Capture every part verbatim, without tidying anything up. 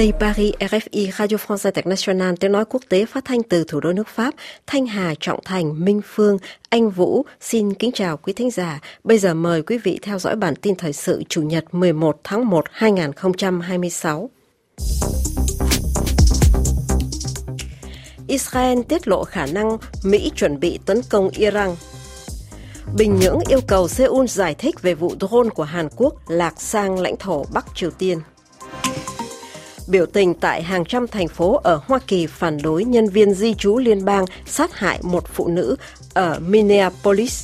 Đây Paris, rờ ép i Radio France International, tiếng nói quốc tế phát thanh từ thủ đô nước Pháp. Thanh Hà, Trọng Thành, Minh Phương, Anh Vũ xin kính chào quý thính giả. Bây giờ mời quý vị theo dõi bản tin thời sự Chủ nhật mười một tháng một năm hai nghìn không trăm hai mươi sáu. Israel tiết lộ khả năng Mỹ chuẩn bị tấn công Iran. Bình Nhưỡng yêu cầu Seoul giải thích về vụ drone của Hàn Quốc lạc sang lãnh thổ Bắc Triều Tiên. Biểu tình tại hàng trăm thành phố ở Hoa Kỳ phản đối nhân viên di trú liên bang sát hại một phụ nữ ở Minneapolis.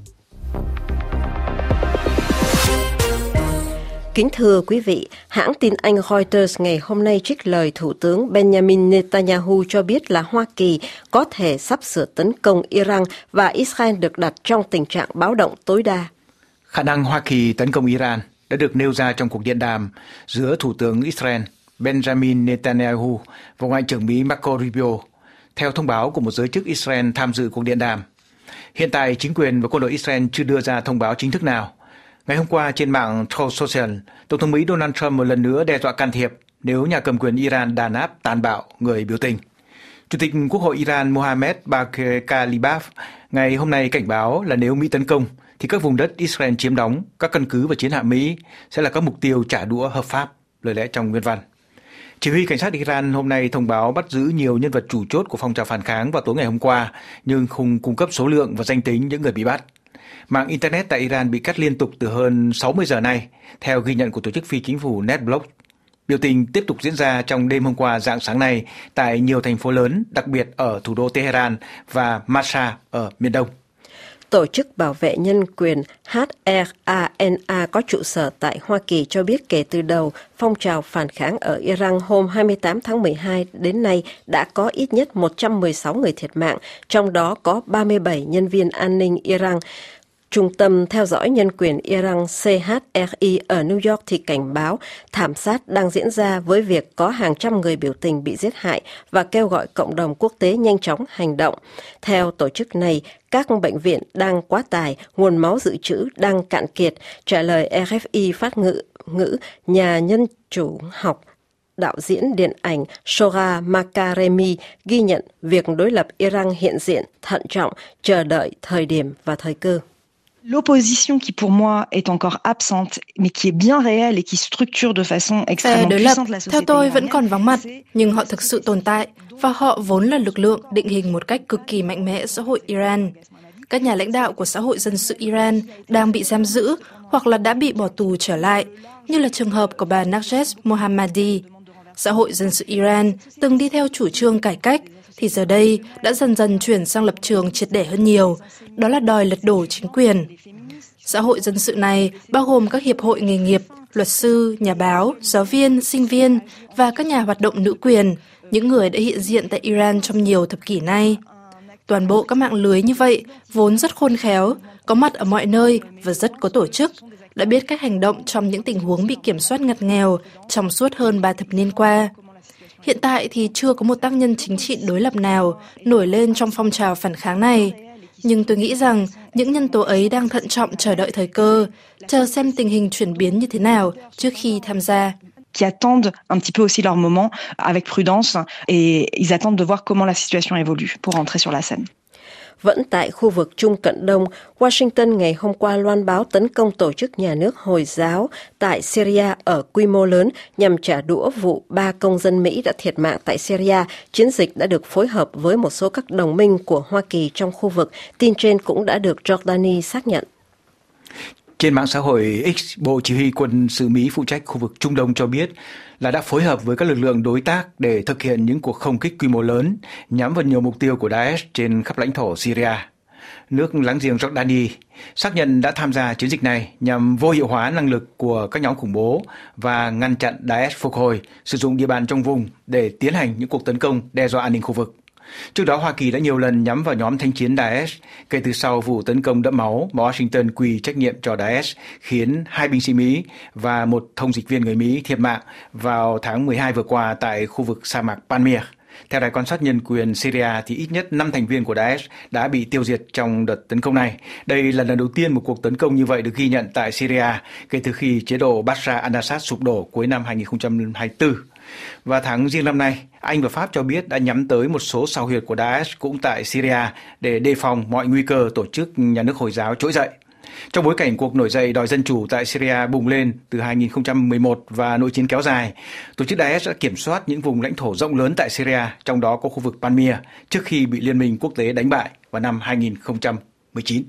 Kính thưa quý vị, hãng tin Anh Reuters ngày hôm nay trích lời Thủ tướng Benjamin Netanyahu cho biết là Hoa Kỳ có thể sắp sửa tấn công Iran và Israel được đặt trong tình trạng báo động tối đa. Khả năng Hoa Kỳ tấn công Iran đã được nêu ra trong cuộc điện đàm giữa Thủ tướng Israel Benjamin Netanyahu và Ngoại trưởng Mỹ Marco Rubio, theo thông báo của một giới chức Israel tham dự cuộc điện đàm. Hiện tại, chính quyền và quân đội Israel chưa đưa ra thông báo chính thức nào. Ngày hôm qua, trên mạng Truth Social, Tổng thống Mỹ Donald Trump một lần nữa đe dọa can thiệp nếu nhà cầm quyền Iran đàn áp tàn bạo người biểu tình. Chủ tịch Quốc hội Iran Mohammad Bagher Khalibaf ngày hôm nay cảnh báo là nếu Mỹ tấn công, thì các vùng đất Israel chiếm đóng, các căn cứ và chiến hạm Mỹ sẽ là các mục tiêu trả đũa hợp pháp, lời lẽ trong nguyên văn. Chỉ huy cảnh sát Iran hôm nay thông báo bắt giữ nhiều nhân vật chủ chốt của phong trào phản kháng vào tối ngày hôm qua, nhưng không cung cấp số lượng và danh tính những người bị bắt. Mạng Internet tại Iran bị cắt liên tục từ hơn sáu mươi giờ nay, theo ghi nhận của tổ chức phi chính phủ NetBlocks. Biểu tình tiếp tục diễn ra trong đêm hôm qua rạng sáng nay tại nhiều thành phố lớn, đặc biệt ở thủ đô Tehran và Mashhad ở miền Đông. Tổ chức bảo vệ nhân quyền hát rờ a en a có trụ sở tại Hoa Kỳ cho biết kể từ đầu phong trào phản kháng ở Iran hôm hai mươi tám tháng mười hai đến nay đã có ít nhất một trăm mười sáu người thiệt mạng, trong đó có ba mươi bảy nhân viên an ninh Iran. Trung tâm theo dõi nhân quyền Iran xê hát rờ i ở New York thì cảnh báo thảm sát đang diễn ra với việc có hàng trăm người biểu tình bị giết hại và kêu gọi cộng đồng quốc tế nhanh chóng hành động. Theo tổ chức này, các bệnh viện đang quá tải, nguồn máu dự trữ đang cạn kiệt. Trả lời rờ ép i phát ngữ, ngữ nhà nhân chủ học đạo diễn điện ảnh Shohreh Makaremi ghi nhận việc đối lập Iran hiện diện, thận trọng, chờ đợi thời điểm và thời cơ. L'opposition qui pour moi est encore absente, mais qui est bien réelle et qui structure de façon extrêmement đối lập, puissante la société. theo tôi vẫn còn vắng mặt, nhưng họ thực sự tồn tại và họ vốn là lực lượng định hình một cách cực kỳ mạnh mẽ xã hội Iran. Các nhà lãnh đạo của xã hội dân sự Iran đang bị giam giữ hoặc là đã bị bỏ tù trở lại, như là trường hợp của bà Narges Mohammadi. Xã hội dân sự Iran từng đi theo chủ trương cải cách, thì giờ đây đã dần dần chuyển sang lập trường triệt để hơn nhiều, đó là đòi lật đổ chính quyền. Xã hội dân sự này bao gồm các hiệp hội nghề nghiệp, luật sư, nhà báo, giáo viên, sinh viên và các nhà hoạt động nữ quyền, những người đã hiện diện tại Iran trong nhiều thập kỷ nay. Toàn bộ các mạng lưới như vậy vốn rất khôn khéo, có mặt ở mọi nơi và rất có tổ chức, đã biết cách hành động trong những tình huống bị kiểm soát ngặt nghèo trong suốt hơn ba thập niên qua. Hiện tại thì chưa có một tác nhân chính trị đối lập nào nổi lên trong phong trào phản kháng này. Nhưng tôi nghĩ rằng những nhân tố ấy đang thận trọng chờ đợi thời cơ, chờ xem tình hình chuyển biến như thế nào trước khi tham gia. Qui attendent un petit peu aussi leur moment avec prudence et ils attendent de voir comment la situation évolue pour entrer sur la scène. Vẫn tại khu vực Trung Cận Đông, Washington ngày hôm qua loan báo tấn công tổ chức nhà nước Hồi giáo tại Syria ở quy mô lớn nhằm trả đũa vụ ba công dân Mỹ đã thiệt mạng tại Syria. Chiến dịch đã được phối hợp với một số các đồng minh của Hoa Kỳ trong khu vực. Tin trên cũng đã được Jordani xác nhận. Trên mạng xã hội X, Bộ Chỉ huy quân sự Mỹ phụ trách khu vực Trung Đông cho biết là đã phối hợp với các lực lượng đối tác để thực hiện những cuộc không kích quy mô lớn nhắm vào nhiều mục tiêu của Daesh trên khắp lãnh thổ Syria. Nước láng giềng Jordani xác nhận đã tham gia chiến dịch này nhằm vô hiệu hóa năng lực của các nhóm khủng bố và ngăn chặn Daesh phục hồi, sử dụng địa bàn trong vùng để tiến hành những cuộc tấn công đe dọa an ninh khu vực. Trước đó, Hoa Kỳ đã nhiều lần nhắm vào nhóm thanh chiến Daesh kể từ sau vụ tấn công đẫm máu mà Washington quy trách nhiệm cho Daesh khiến hai binh sĩ Mỹ và một thông dịch viên người Mỹ thiệt mạng vào tháng mười hai vừa qua tại khu vực sa mạc Pamir. Theo đài quan sát nhân quyền Syria thì ít nhất năm thành viên của Daesh đã bị tiêu diệt trong đợt tấn công này. Đây là lần đầu tiên một cuộc tấn công như vậy được ghi nhận tại Syria kể từ khi chế độ Bashar al-Assad sụp đổ cuối năm hai nghìn không trăm hai mươi tư. Và tháng Giêng năm nay, Anh và Pháp cho biết đã nhắm tới một số sao huyệt của Daesh cũng tại Syria để đề phòng mọi nguy cơ tổ chức nhà nước Hồi giáo trỗi dậy. Trong bối cảnh cuộc nổi dậy đòi dân chủ tại Syria bùng lên từ hai nghìn không trăm mười một và nội chiến kéo dài, tổ chức Daesh đã kiểm soát những vùng lãnh thổ rộng lớn tại Syria, trong đó có khu vực Pamir, trước khi bị Liên minh quốc tế đánh bại vào năm hai nghìn không trăm mười chín.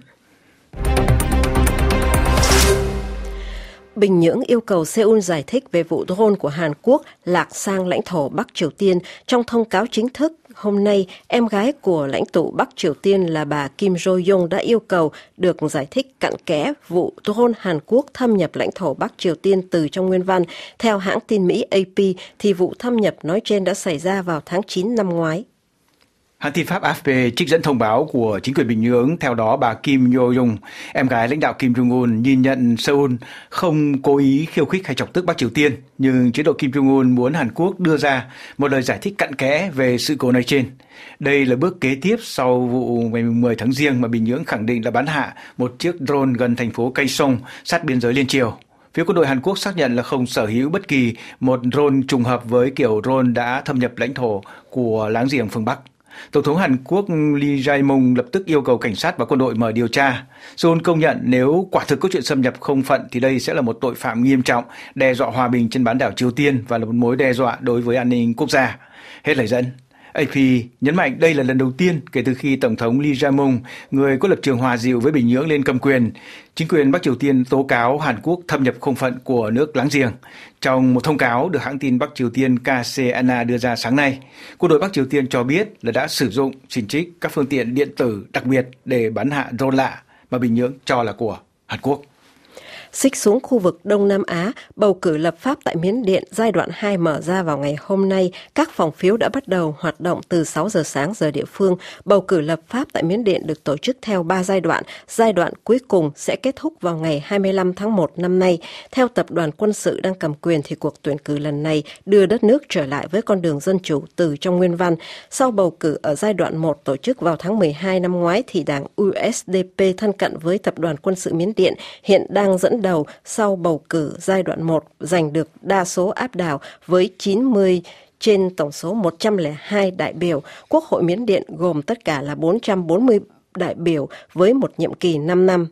Bình Nhưỡng yêu cầu Seoul giải thích về vụ drone của Hàn Quốc lạc sang lãnh thổ Bắc Triều Tiên. Trong thông cáo chính thức, hôm nay, em gái của lãnh tụ Bắc Triều Tiên là bà Kim Jo-young đã yêu cầu được giải thích cặn kẽ vụ drone Hàn Quốc thâm nhập lãnh thổ Bắc Triều Tiên từ trong nguyên văn. Theo hãng tin Mỹ A P, thì vụ thâm nhập nói trên đã xảy ra vào tháng chín năm ngoái. Hãng tin Pháp A F P trích dẫn thông báo của chính quyền Bình Nhưỡng, theo đó bà Kim Yo-jong, em gái lãnh đạo Kim Jong-un, nhìn nhận Seoul không cố ý khiêu khích hay chọc tức Bắc Triều Tiên, nhưng chế độ Kim Jong-un muốn Hàn Quốc đưa ra một lời giải thích cặn kẽ về sự cố nói trên. Đây là bước kế tiếp sau vụ ngày mười tháng Giêng mà Bình Nhưỡng khẳng định đã bắn hạ một chiếc drone gần thành phố Kaesong, sát biên giới liên triều. Phía quân đội Hàn Quốc xác nhận là không sở hữu bất kỳ một drone trùng hợp với kiểu drone đã thâm nhập lãnh thổ của láng giềng phương Bắc. Tổng thống Hàn Quốc Lee Jae-myung lập tức yêu cầu cảnh sát và quân đội mở điều tra. Seoul công nhận nếu quả thực có chuyện xâm nhập không phận thì đây sẽ là một tội phạm nghiêm trọng, đe dọa hòa bình trên bán đảo Triều Tiên và là một mối đe dọa đối với an ninh quốc gia. Hết lời dẫn. A P nhấn mạnh đây là lần đầu tiên kể từ khi Tổng thống Lee Jae-myung, người có lập trường hòa dịu với Bình Nhưỡng, lên cầm quyền, chính quyền Bắc Triều Tiên tố cáo Hàn Quốc thâm nhập không phận của nước láng giềng. Trong một thông cáo được hãng tin Bắc Triều Tiên K C N A đưa ra sáng nay, quân đội Bắc Triều Tiên cho biết là đã sử dụng xin trích các phương tiện điện tử đặc biệt để bắn hạ drone lạ mà Bình Nhưỡng cho là của Hàn Quốc. Xích xuống khu vực Đông Nam Á, bầu cử lập pháp tại Miến Điện giai đoạn hai mở ra vào ngày hôm nay. Các phòng phiếu đã bắt đầu hoạt động từ sáu giờ sáng giờ địa phương. Bầu cử lập pháp tại Miến Điện được tổ chức theo ba giai đoạn. Giai đoạn cuối cùng sẽ kết thúc vào ngày hai mươi lăm tháng một năm nay. Theo tập đoàn quân sự đang cầm quyền thì cuộc tuyển cử lần này đưa đất nước trở lại với con đường dân chủ từ trong nguyên văn. Sau bầu cử ở giai đoạn một tổ chức vào tháng mười hai năm ngoái thì đảng U S D P thân cận với tập đoàn quân sự Miến Điện hiện đang dẫn đầu sau bầu cử giai đoạn một, giành được đa số áp đảo với chín mươi trên tổng số một trăm lẻ hai đại biểu. Quốc hội Miến Điện gồm tất cả là bốn trăm bốn mươi đại biểu với một nhiệm kỳ năm năm.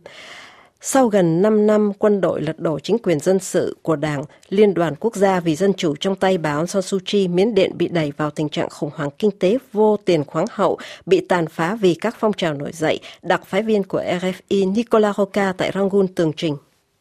Sau gần năm năm quân đội lật đổ chính quyền dân sự của Đảng Liên đoàn Quốc gia vì Dân chủ trong tay bà Aung San Suu Kyi, Miến Điện bị đẩy vào tình trạng khủng hoảng kinh tế vô tiền khoáng hậu, bị tàn phá vì các phong trào nổi dậy. Đặc phái viên của R F I Nicolas Roca tại Rangoon tường trình.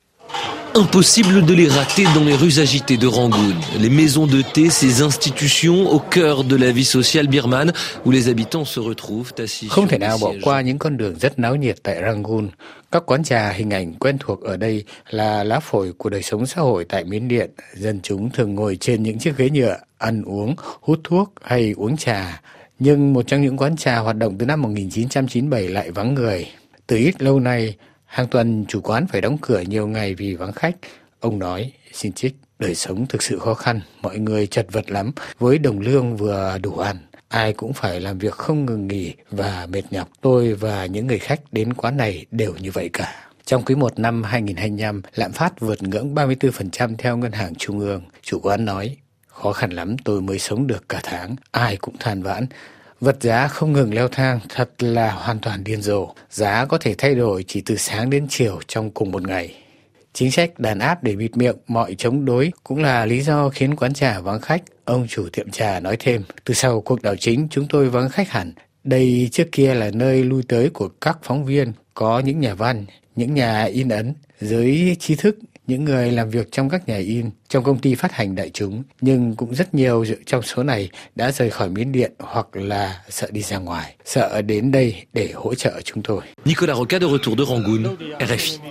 Impossible de les rater dans les rues agitées de Rangoon, les maisons de thé, ces institutions au cœur de la vie sociale birmane où les habitants se retrouvent assis. Không thể nào bỏ qua những con đường rất náo nhiệt tại Rangoon. Các quán trà hình ảnh quen thuộc ở đây là lá phổi của đời sống xã hội tại Miến Điện. Dân chúng thường ngồi trên những chiếc ghế nhựa, ăn uống, hút thuốc hay uống trà. Nhưng một trong những quán trà hoạt động từ năm một nghìn chín trăm chín mươi bảy lại vắng người. Từ ít lâu nay, hàng tuần chủ quán phải đóng cửa nhiều ngày vì vắng khách. Ông nói, xin trích, đời sống thực sự khó khăn, mọi người chật vật lắm, với đồng lương vừa đủ ăn. Ai cũng phải làm việc không ngừng nghỉ và mệt nhọc. Tôi và những người khách đến quán này đều như vậy cả. Trong quý một năm hai nghìn không trăm hai mươi lăm, lạm phát vượt ngưỡng ba mươi tư phần trăm theo Ngân hàng Trung ương. Chủ quán nói, khó khăn lắm tôi mới sống được cả tháng. Ai cũng than vãn. Vật giá không ngừng leo thang, thật là hoàn toàn điên rồ. Giá có thể thay đổi chỉ từ sáng đến chiều trong cùng một ngày. Chính sách đàn áp để bịt miệng mọi chống đối cũng là lý do khiến quán trà vắng khách. Ông chủ tiệm trà nói thêm, từ sau cuộc đảo chính chúng tôi vắng khách hẳn. Đây trước kia là nơi lui tới của các phóng viên, có những nhà văn, những nhà in ấn, giới trí thức, những người làm việc trong các nhà in, trong công ty phát hành đại chúng, nhưng cũng rất nhiều trong số này đã rời khỏi Miến Điện hoặc là sợ đi ra ngoài, sợ đến đây để hỗ trợ chúng tôi. Nicolas Roca de retour de Rangoon, R F I.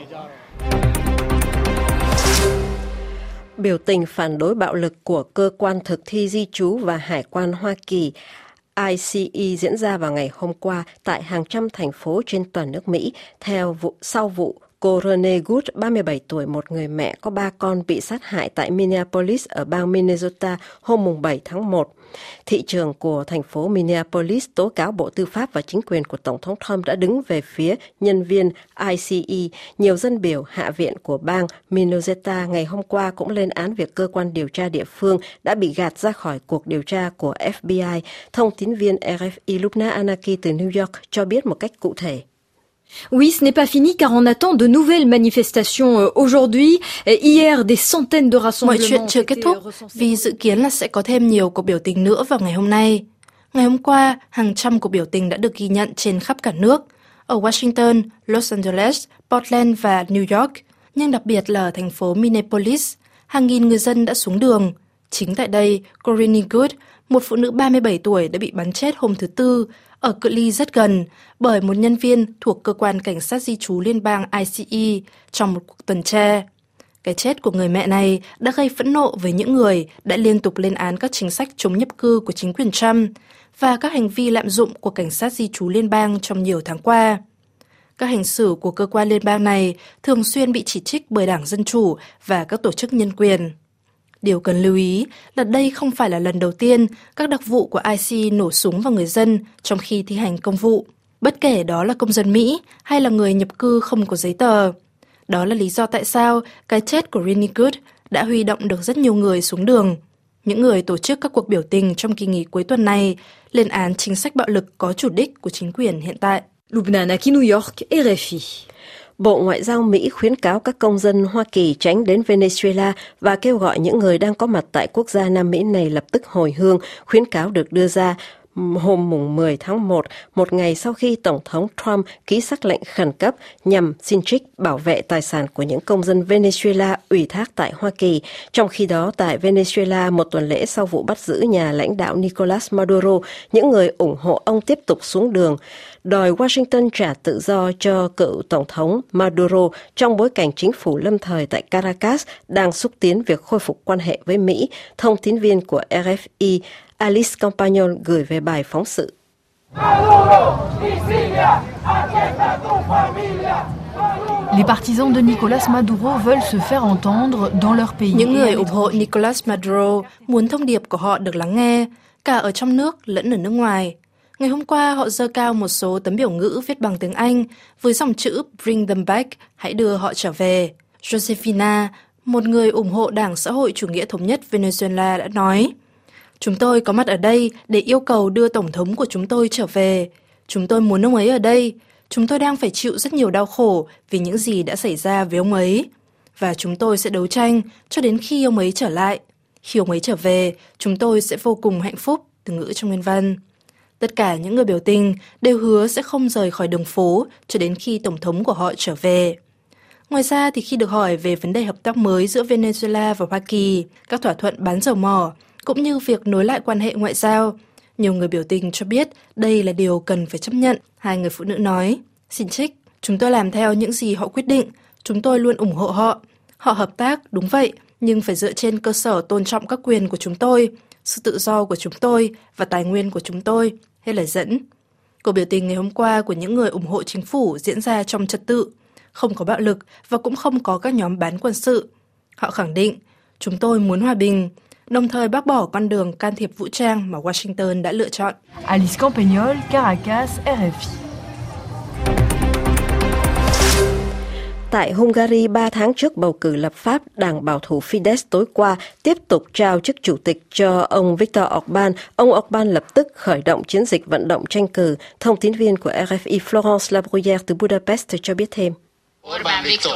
Biểu tình phản đối bạo lực của cơ quan thực thi di trú và hải quan Hoa Kỳ I C E diễn ra vào ngày hôm qua tại hàng trăm thành phố trên toàn nước Mỹ theo vụ, sau vụ Corinne Good, ba mươi bảy tuổi, một người mẹ có ba con, bị sát hại tại Minneapolis ở bang Minnesota hôm bảy tháng một. Thị trưởng của thành phố Minneapolis tố cáo Bộ Tư pháp và chính quyền của Tổng thống Trump đã đứng về phía nhân viên I C E. Nhiều dân biểu Hạ viện của bang Minnesota ngày hôm qua cũng lên án việc cơ quan điều tra địa phương đã bị gạt ra khỏi cuộc điều tra của F B I. Thông tín viên R F I Lubna Anaki từ New York cho biết một cách cụ thể. Oui, ce n'est pas fini car on attend de nouvelles manifestations aujourd'hui. Hier, des centaines de rassemblements. Mọi chuyện chưa kết thúc vì dự kiến là sẽ có thêm nhiều cuộc biểu tình nữa vào ngày hôm nay. Ngày hôm qua, hàng trăm cuộc biểu tình đã được ghi nhận trên khắp cả nước, ở Washington, Los Angeles, Portland và New York, nhưng đặc biệt là ở thành phố Minneapolis, hàng nghìn người dân đã xuống đường. Chính tại đây, Corinne Good, một phụ nữ ba mươi bảy tuổi đã bị bắn chết hôm thứ Tư, ở cự ly rất gần, bởi một nhân viên thuộc cơ quan cảnh sát di trú liên bang I C E trong một cuộc tuần tra. Cái chết của người mẹ này đã gây phẫn nộ với những người đã liên tục lên án các chính sách chống nhập cư của chính quyền Trump và các hành vi lạm dụng của cảnh sát di trú liên bang trong nhiều tháng qua. Các hành xử của cơ quan liên bang này thường xuyên bị chỉ trích bởi Đảng Dân Chủ và các tổ chức nhân quyền. Điều cần lưu ý là đây không phải là lần đầu tiên các đặc vụ của I C E nổ súng vào người dân trong khi thi hành công vụ, bất kể đó là công dân Mỹ hay là người nhập cư không có giấy tờ. Đó là lý do tại sao cái chết của Corinne Good đã huy động được rất nhiều người xuống đường. Những người tổ chức các cuộc biểu tình trong kỳ nghỉ cuối tuần này lên án chính sách bạo lực có chủ đích của chính quyền hiện tại. Lubna Anaki, New York, R F I. Bộ Ngoại giao Mỹ khuyến cáo các công dân Hoa Kỳ tránh đến Venezuela và kêu gọi những người đang có mặt tại quốc gia Nam Mỹ này lập tức hồi hương. Khuyến cáo được đưa ra hôm mười tháng một, một ngày sau khi Tổng thống Trump ký sắc lệnh khẩn cấp nhằm xin trích bảo vệ tài sản của những công dân Venezuela ủy thác tại Hoa Kỳ. Trong khi đó, tại Venezuela, một tuần lễ sau vụ bắt giữ nhà lãnh đạo Nicolas Maduro, những người ủng hộ ông tiếp tục xuống đường, đòi Washington trả tự do cho cựu Tổng thống Maduro trong bối cảnh chính phủ lâm thời tại Caracas đang xúc tiến việc khôi phục quan hệ với Mỹ. Thông tín viên của R F I Alice Campagnol gửi về bài phóng sự. Les partisans de Nicolas Maduro veulent se faire entendre dans leur pays. Những người ủng hộ Nicolas Maduro muốn thông điệp của họ được lắng nghe, cả ở trong nước lẫn ở nước ngoài. Ngày hôm qua, họ giơ cao một số tấm biểu ngữ viết bằng tiếng Anh với dòng chữ Bring them back, hãy đưa họ trở về. Josefina, một người ủng hộ Đảng Xã hội Chủ nghĩa Thống nhất Venezuela đã nói, chúng tôi có mặt ở đây để yêu cầu đưa Tổng thống của chúng tôi trở về. Chúng tôi muốn ông ấy ở đây. Chúng tôi đang phải chịu rất nhiều đau khổ vì những gì đã xảy ra với ông ấy. Và chúng tôi sẽ đấu tranh cho đến khi ông ấy trở lại. Khi ông ấy trở về, chúng tôi sẽ vô cùng hạnh phúc, từ ngữ trong nguyên văn. Tất cả những người biểu tình đều hứa sẽ không rời khỏi đường phố cho đến khi Tổng thống của họ trở về. Ngoài ra, thì khi được hỏi về vấn đề hợp tác mới giữa Venezuela và Hoa Kỳ, các thỏa thuận bán dầu mỏ, cũng như việc nối lại quan hệ ngoại giao, nhiều người biểu tình cho biết đây là điều cần phải chấp nhận. Hai người phụ nữ nói, xin trích, chúng tôi làm theo những gì họ quyết định, chúng tôi luôn ủng hộ họ. Họ hợp tác, đúng vậy, nhưng phải dựa trên cơ sở tôn trọng các quyền của chúng tôi, sự tự do của chúng tôi và tài nguyên của chúng tôi, hay là dẫn. Cuộc biểu tình ngày hôm qua của những người ủng hộ chính phủ diễn ra trong trật tự, không có bạo lực và cũng không có các nhóm bán quân sự. Họ khẳng định, chúng tôi muốn hòa bình, đồng thời bác bỏ con đường can thiệp vũ trang mà Washington đã lựa chọn. Alice Campagnol, Caracas, R F I. Tại Hungary, ba tháng trước bầu cử lập pháp, Đảng bảo thủ Fidesz tối qua tiếp tục trao chức chủ tịch cho ông Viktor Orbán. Ông Orbán lập tức khởi động chiến dịch vận động tranh cử. Thông tín viên của R F I Florence Labruyère từ Budapest cho biết thêm. Orbán Viktor.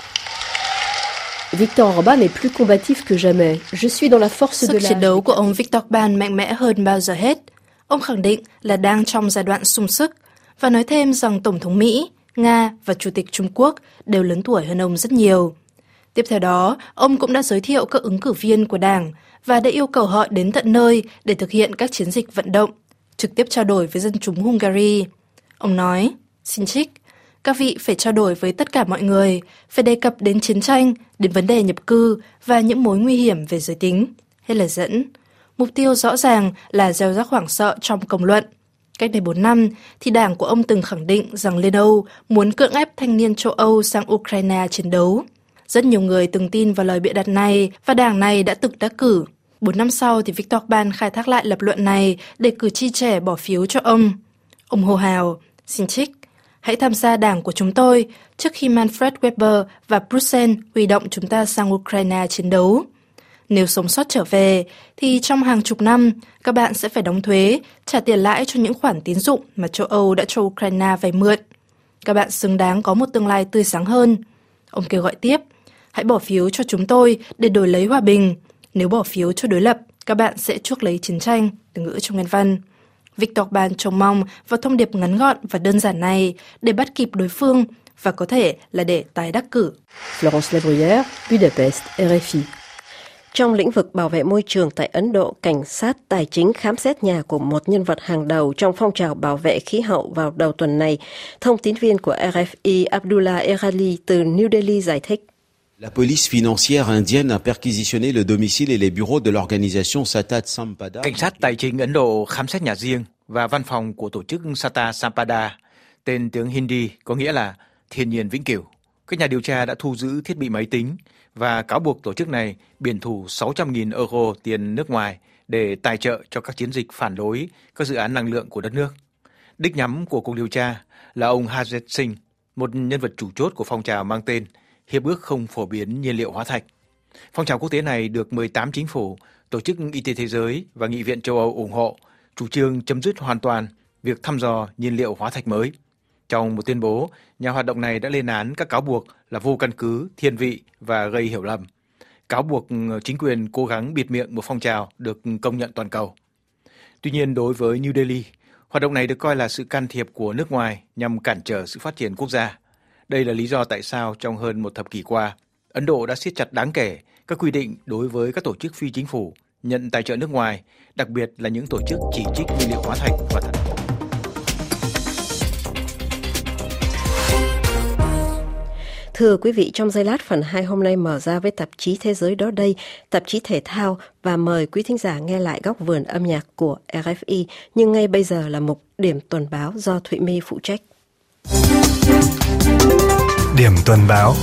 Viktor Orbán est plus combatif que jamais. Je suis dans la force Sức de la... chiến đấu của ông Viktor Orbán mạnh mẽ hơn bao giờ hết. Ông khẳng định là đang trong giai đoạn sung sức và nói thêm rằng Tổng thống Mỹ, Nga và Chủ tịch Trung Quốc đều lớn tuổi hơn ông rất nhiều. Tiếp theo đó, ông cũng đã giới thiệu các ứng cử viên của Đảng và đã yêu cầu họ đến tận nơi để thực hiện các chiến dịch vận động, trực tiếp trao đổi với dân chúng Hungary. Ông nói, xin trích, các vị phải trao đổi với tất cả mọi người, phải đề cập đến chiến tranh, đến vấn đề nhập cư và những mối nguy hiểm về giới tính, hay là dẫn. Mục tiêu rõ ràng là gieo rắc hoảng sợ trong công luận. Cách đây bốn năm, thì đảng của ông từng khẳng định rằng Liên Âu muốn cưỡng ép thanh niên châu Âu sang Ukraine chiến đấu. Rất nhiều người từng tin vào lời bịa đặt này và đảng này đã từng đắc cử. Bốn năm sau thì Viktor Orbán khai thác lại lập luận này để cử tri trẻ bỏ phiếu cho ông. Ông hô hào, xin trích, hãy tham gia đảng của chúng tôi trước khi Manfred Weber và Bruxelles huy động chúng ta sang Ukraine chiến đấu. Nếu sống sót trở về, thì trong hàng chục năm, các bạn sẽ phải đóng thuế, trả tiền lãi cho những khoản tín dụng mà châu Âu đã cho Ukraine vay mượn. Các bạn xứng đáng có một tương lai tươi sáng hơn. Ông kêu gọi tiếp, hãy bỏ phiếu cho chúng tôi để đổi lấy hòa bình. Nếu bỏ phiếu cho đối lập, các bạn sẽ chuốc lấy chiến tranh, từ ngữ trong nguyên văn. Viktor Orbán trông mong vào thông điệp ngắn gọn và đơn giản này để bắt kịp đối phương và có thể là để tái đắc cử. Florence Lebruyère, Budapest, rờ ép i. Trong lĩnh vực bảo vệ môi trường tại Ấn Độ, cảnh sát tài chính khám xét nhà của một nhân vật hàng đầu trong phong trào bảo vệ khí hậu vào đầu tuần này. Thông tín viên của rờ ép i Abdullah Erali từ New Delhi giải thích. La police financière indienne a perquisitionné le domicile et les bureaux de l'organisation Satat Sampada. Cảnh sát tài chính Ấn Độ khám xét nhà riêng và văn phòng của tổ chức Satat Sampada, tên tiếng Hindi có nghĩa là thiên nhiên vĩnh cửu. Các nhà điều tra đã thu giữ thiết bị máy tính và cáo buộc tổ chức này biển thủ sáu trăm nghìn euro tiền nước ngoài để tài trợ cho các chiến dịch phản đối các dự án năng lượng của đất nước. Đích nhắm của cuộc điều tra là ông Harjit Singh, một nhân vật chủ chốt của phong trào mang tên Hiệp ước không phổ biến nhiên liệu hóa thạch. Phong trào quốc tế này được mười tám chính phủ, Tổ chức Y tế Thế giới và Nghị viện châu Âu ủng hộ, chủ trương chấm dứt hoàn toàn việc thăm dò nhiên liệu hóa thạch mới. Trong một tuyên bố, nhà hoạt động này đã lên án các cáo buộc là vô căn cứ, thiên vị và gây hiểu lầm. Cáo buộc chính quyền cố gắng bịt miệng một phong trào được công nhận toàn cầu. Tuy nhiên, đối với New Delhi, hoạt động này được coi là sự can thiệp của nước ngoài nhằm cản trở sự phát triển quốc gia. Đây là lý do tại sao trong hơn một thập kỷ qua, Ấn Độ đã siết chặt đáng kể các quy định đối với các tổ chức phi chính phủ nhận tài trợ nước ngoài, đặc biệt là những tổ chức chỉ trích nhiên liệu hóa thạch và thật. Thưa quý vị, trong giây lát phần hai hôm nay mở ra với tạp chí Thế giới đó đây, tạp chí thể thao, và mời quý thính giả nghe lại góc vườn âm nhạc của rờ ép i. Nhưng ngay bây giờ là mục điểm tuần báo do Thụy My phụ trách. Điểm tuần báo.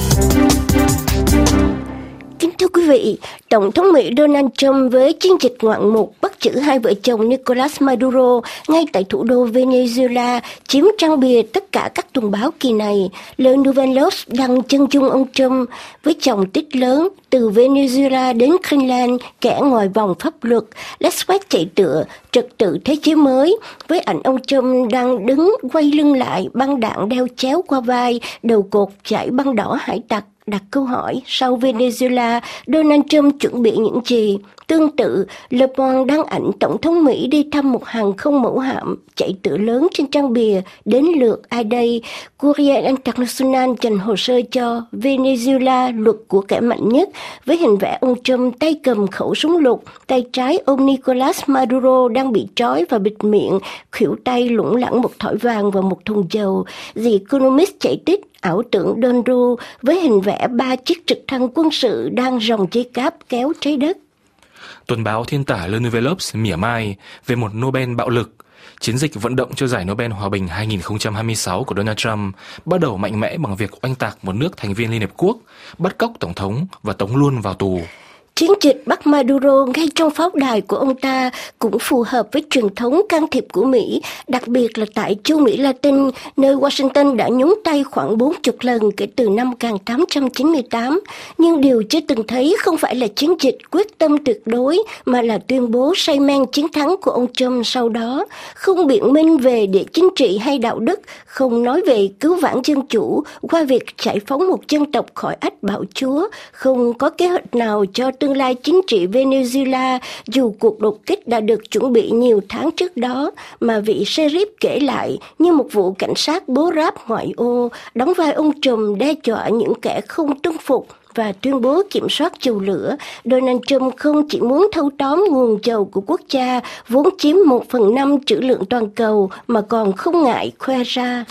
Kính thưa quý vị, Tổng thống Mỹ Donald Trump với chiến dịch ngoạn mục bắt giữ hai vợ chồng Nicolas Maduro ngay tại thủ đô Venezuela chiếm trang bìa tất cả các tuần báo kỳ này. Le Nouvel Obs đăng chân dung ông Trump với chồng tích lớn từ Venezuela đến Greenland, kẻ ngoài vòng pháp luật, L'express chạy tựa trật tự thế chế mới với ảnh ông Trump đang đứng quay lưng lại, băng đạn đeo chéo qua vai, đầu cột chạy băng đỏ hải tặc. Đặt câu hỏi, sau Venezuela, Donald Trump chuẩn bị những gì? Tương tự, Le Monde đăng ảnh Tổng thống Mỹ đi thăm một hàng không mẫu hạm chạy tựa lớn trên trang bìa, đến lượt ai đây? Courrier International dành hồ sơ cho Venezuela, luật của kẻ mạnh nhất, với hình vẽ ông Trump tay cầm khẩu súng lục, tay trái ông Nicolas Maduro đang bị trói và bịt miệng, khuỷu tay lủng lẳng một thỏi vàng và một thùng dầu. The Economist chạy tích ảo tưởng Donru với hình vẽ ba chiếc trực thăng quân sự đang ròng dây cáp kéo trái đất. Tuần báo thiên tả Le Nouvel Obs mỉa mai về một Nobel bạo lực. Chiến dịch vận động cho giải Nobel Hòa bình hai không hai sáu của Donald Trump bắt đầu mạnh mẽ bằng việc oanh tạc một nước thành viên Liên Hợp Quốc, bắt cóc Tổng thống và tống luôn vào tù. Chiến dịch bắt Maduro ngay trong pháo đài của ông ta cũng phù hợp với truyền thống can thiệp của Mỹ, đặc biệt là tại châu Mỹ Latin, nơi Washington đã nhúng tay khoảng bốn mươi lần kể từ năm một nghìn tám trăm chín mươi tám. Nhưng điều chưa từng thấy không phải là chiến dịch quyết tâm tuyệt đối, mà là tuyên bố say men chiến thắng của ông Trump sau đó, không biện minh về địa chính trị hay đạo đức, không nói về cứu vãn dân chủ qua việc giải phóng một dân tộc khỏi ách bạo chúa, không có kế hoạch nào cho tương lai chính trị Venezuela dù cuộc đột kích đã được chuẩn bị nhiều tháng trước đó, mà vị sheriff kể lại như một vụ cảnh sát bố ráp ngoại ô, đóng vai ông trùm đe dọa những kẻ không tuân phục và tuyên bố kiểm soát dầu lửa. Donald Trump không chỉ muốn thâu tóm nguồn dầu của quốc gia vốn chiếm một phần năm trữ lượng toàn cầu mà còn không ngại khoe ra.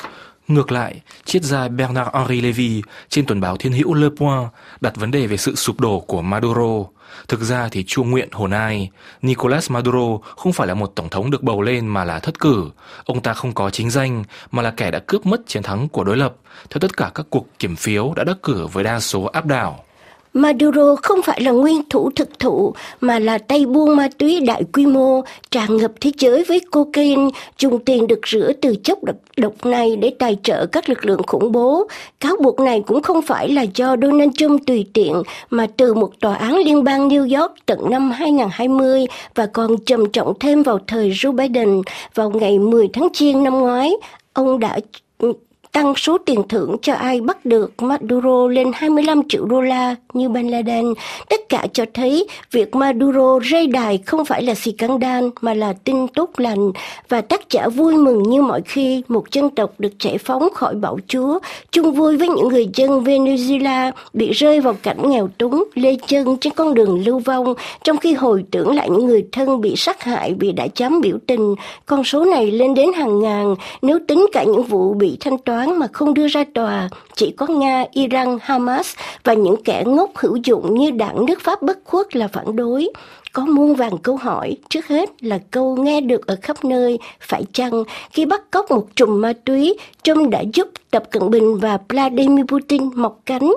Ngược lại, triết gia Bernard-Henri Lévy trên tuần báo Thiên hữu Le Point đặt vấn đề về sự sụp đổ của Maduro. Thực ra thì chua nguyện hồn ai, Nicolas Maduro không phải là một tổng thống được bầu lên mà là thất cử. Ông ta không có chính danh mà là kẻ đã cướp mất chiến thắng của đối lập, theo tất cả các cuộc kiểm phiếu đã đắc cử với đa số áp đảo. Maduro không phải là nguyên thủ thực thụ mà là tay buôn ma túy đại quy mô, tràn ngập thế giới với cocaine, dùng tiền được rửa từ chất độc, độc này để tài trợ các lực lượng khủng bố. Cáo buộc này cũng không phải là do Donald Trump tùy tiện mà từ một tòa án liên bang New York tận năm hai không hai không và còn trầm trọng thêm vào thời Joe Biden. Vào ngày mười tháng Giêng năm ngoái, ông đã tăng số tiền thưởng cho ai bắt được Maduro lên hai mươi lăm triệu đô la như Bin Laden. Tất cả cho thấy việc Maduro rơi đài không phải là scandal mà là tin tốt lành, và tác giả vui mừng như mọi khi một dân tộc được giải phóng khỏi bạo chúa, chung vui với những người dân Venezuela bị rơi vào cảnh nghèo túng, lê chân trên con đường lưu vong, trong khi hồi tưởng lại những người thân bị sát hại vì đã dám biểu tình. Con số này lên đến hàng ngàn nếu tính cả những vụ bị thanh toán mà không đưa ra tòa. Chỉ có Nga, Iran, Hamas và những kẻ ngốc hữu dụng như đảng nước Pháp bất khuất là phản đối. Có muôn vàn câu hỏi, trước hết là câu nghe được ở khắp nơi, phải chăng khi bắt cóc một trùm ma túy, Trump đã giúp Tập Cận Bình và Vladimir Putin mọc cánh?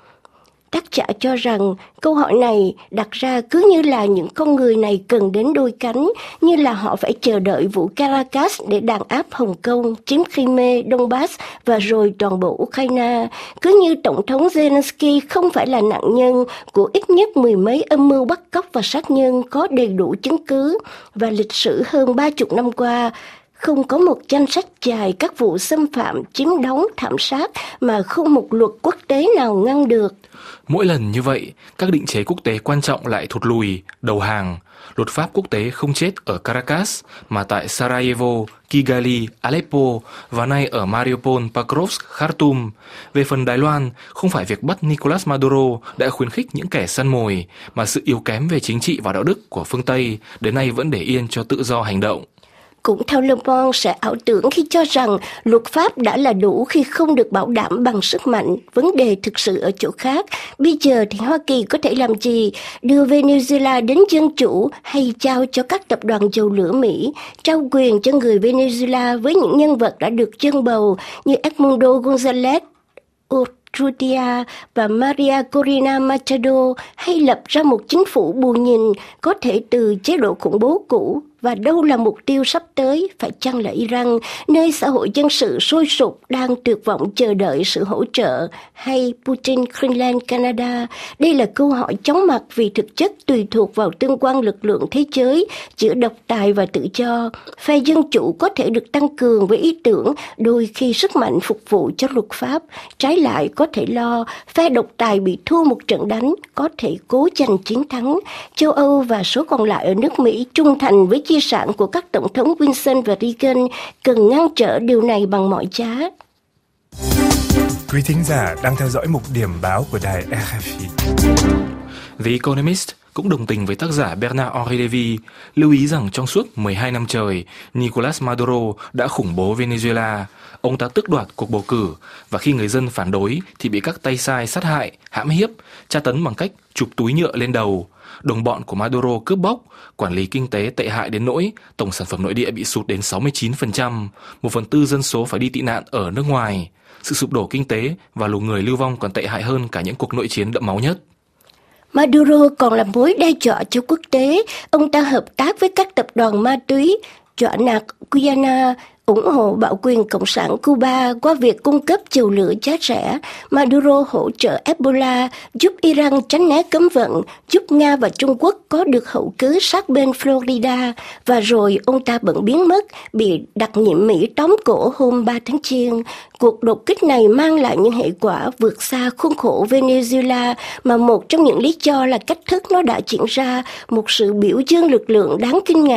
Tác giả cho rằng câu hỏi này đặt ra cứ như là những con người này cần đến đôi cánh, như là họ phải chờ đợi vụ Caracas để đàn áp Hồng Kông, chiếm Crimea, Donbass và rồi toàn bộ Ukraine. Cứ như Tổng thống Zelensky không phải là nạn nhân của ít nhất mười mấy âm mưu bắt cóc và sát nhân có đầy đủ chứng cứ, và lịch sử hơn ba chục năm qua không có một danh sách dài các vụ xâm phạm, chiếm đóng, thảm sát mà không một luật quốc tế nào ngăn được. Mỗi lần như vậy, các định chế quốc tế quan trọng lại thụt lùi, đầu hàng. Luật pháp quốc tế không chết ở Caracas, mà tại Sarajevo, Kigali, Aleppo và nay ở Mariupol, Pakrovsk, Khartoum. Về phần Đài Loan, không phải việc bắt Nicolas Maduro đã khuyến khích những kẻ săn mồi, mà sự yếu kém về chính trị và đạo đức của phương Tây đến nay vẫn để yên cho tự do hành động. Cũng theo Le Monde sẽ ảo tưởng khi cho rằng luật pháp đã là đủ khi không được bảo đảm bằng sức mạnh. Vấn đề thực sự ở chỗ khác. Bây giờ thì Hoa Kỳ có thể làm gì? Đưa Venezuela đến dân chủ hay trao cho các tập đoàn dầu lửa Mỹ? Trao quyền cho người Venezuela với những nhân vật đã được dân bầu như Edmundo González Urrutia và Maria Corina Machado, hay lập ra một chính phủ bù nhìn có thể từ chế độ khủng bố cũ? Và đâu là mục tiêu sắp tới? Phải chăng là Iran, nơi xã hội dân sự sôi sục đang tuyệt vọng chờ đợi sự hỗ trợ, hay Putin, Greenland, Canada? Đây là câu hỏi chóng mặt vì thực chất tùy thuộc vào tương quan lực lượng thế giới giữa độc tài và tự do. Phe dân chủ có thể được tăng cường với ý tưởng đôi khi sức mạnh phục vụ cho luật pháp. Trái lại có thể lo phe độc tài bị thua một trận đánh, có thể cố giành chiến thắng. Châu Âu và số còn lại ở nước Mỹ trung thành với di sản của các tổng thống Wilson và Reagan, cần ngăn trở điều này bằng mọi giá. Quý thính giả đang theo dõi mục điểm báo của đài rờ ép i. The Economist cũng đồng tình với tác giả Bernard-Henri Lévy, lưu ý rằng trong suốt mười hai năm trời, Nicolas Maduro đã khủng bố Venezuela. Ông ta tước đoạt cuộc bầu cử, và khi người dân phản đối thì bị các tay sai sát hại, hãm hiếp, tra tấn bằng cách chụp túi nhựa lên đầu. Đồng bọn của Maduro cướp bóc, quản lý kinh tế tệ hại đến nỗi tổng sản phẩm nội địa bị sụt đến sáu mươi chín phần trăm, một phần tư dân số phải đi tị nạn ở nước ngoài. Sự sụp đổ kinh tế và lũ người lưu vong còn tệ hại hơn cả những cuộc nội chiến đẫm máu nhất. Maduro còn là mối đe dọa cho quốc tế. Ông ta hợp tác với các tập đoàn ma túy, dọa nạt Guyana, ủng hộ bạo quyền Cộng sản Cuba qua việc cung cấp dầu lửa giá rẻ. Maduro hỗ trợ Ebola, giúp Iran tránh né cấm vận, giúp Nga và Trung Quốc có được hậu cứ sát bên Florida, và rồi ông ta bỗng biến mất, bị đặc nhiệm Mỹ tóm cổ hôm ba tháng Giêng. Cuộc đột kích này mang lại những hệ quả vượt xa khuôn khổ Venezuela, mà một trong những lý do là cách thức nó đã diễn ra, một sự biểu dương lực lượng đáng kinh ngạc.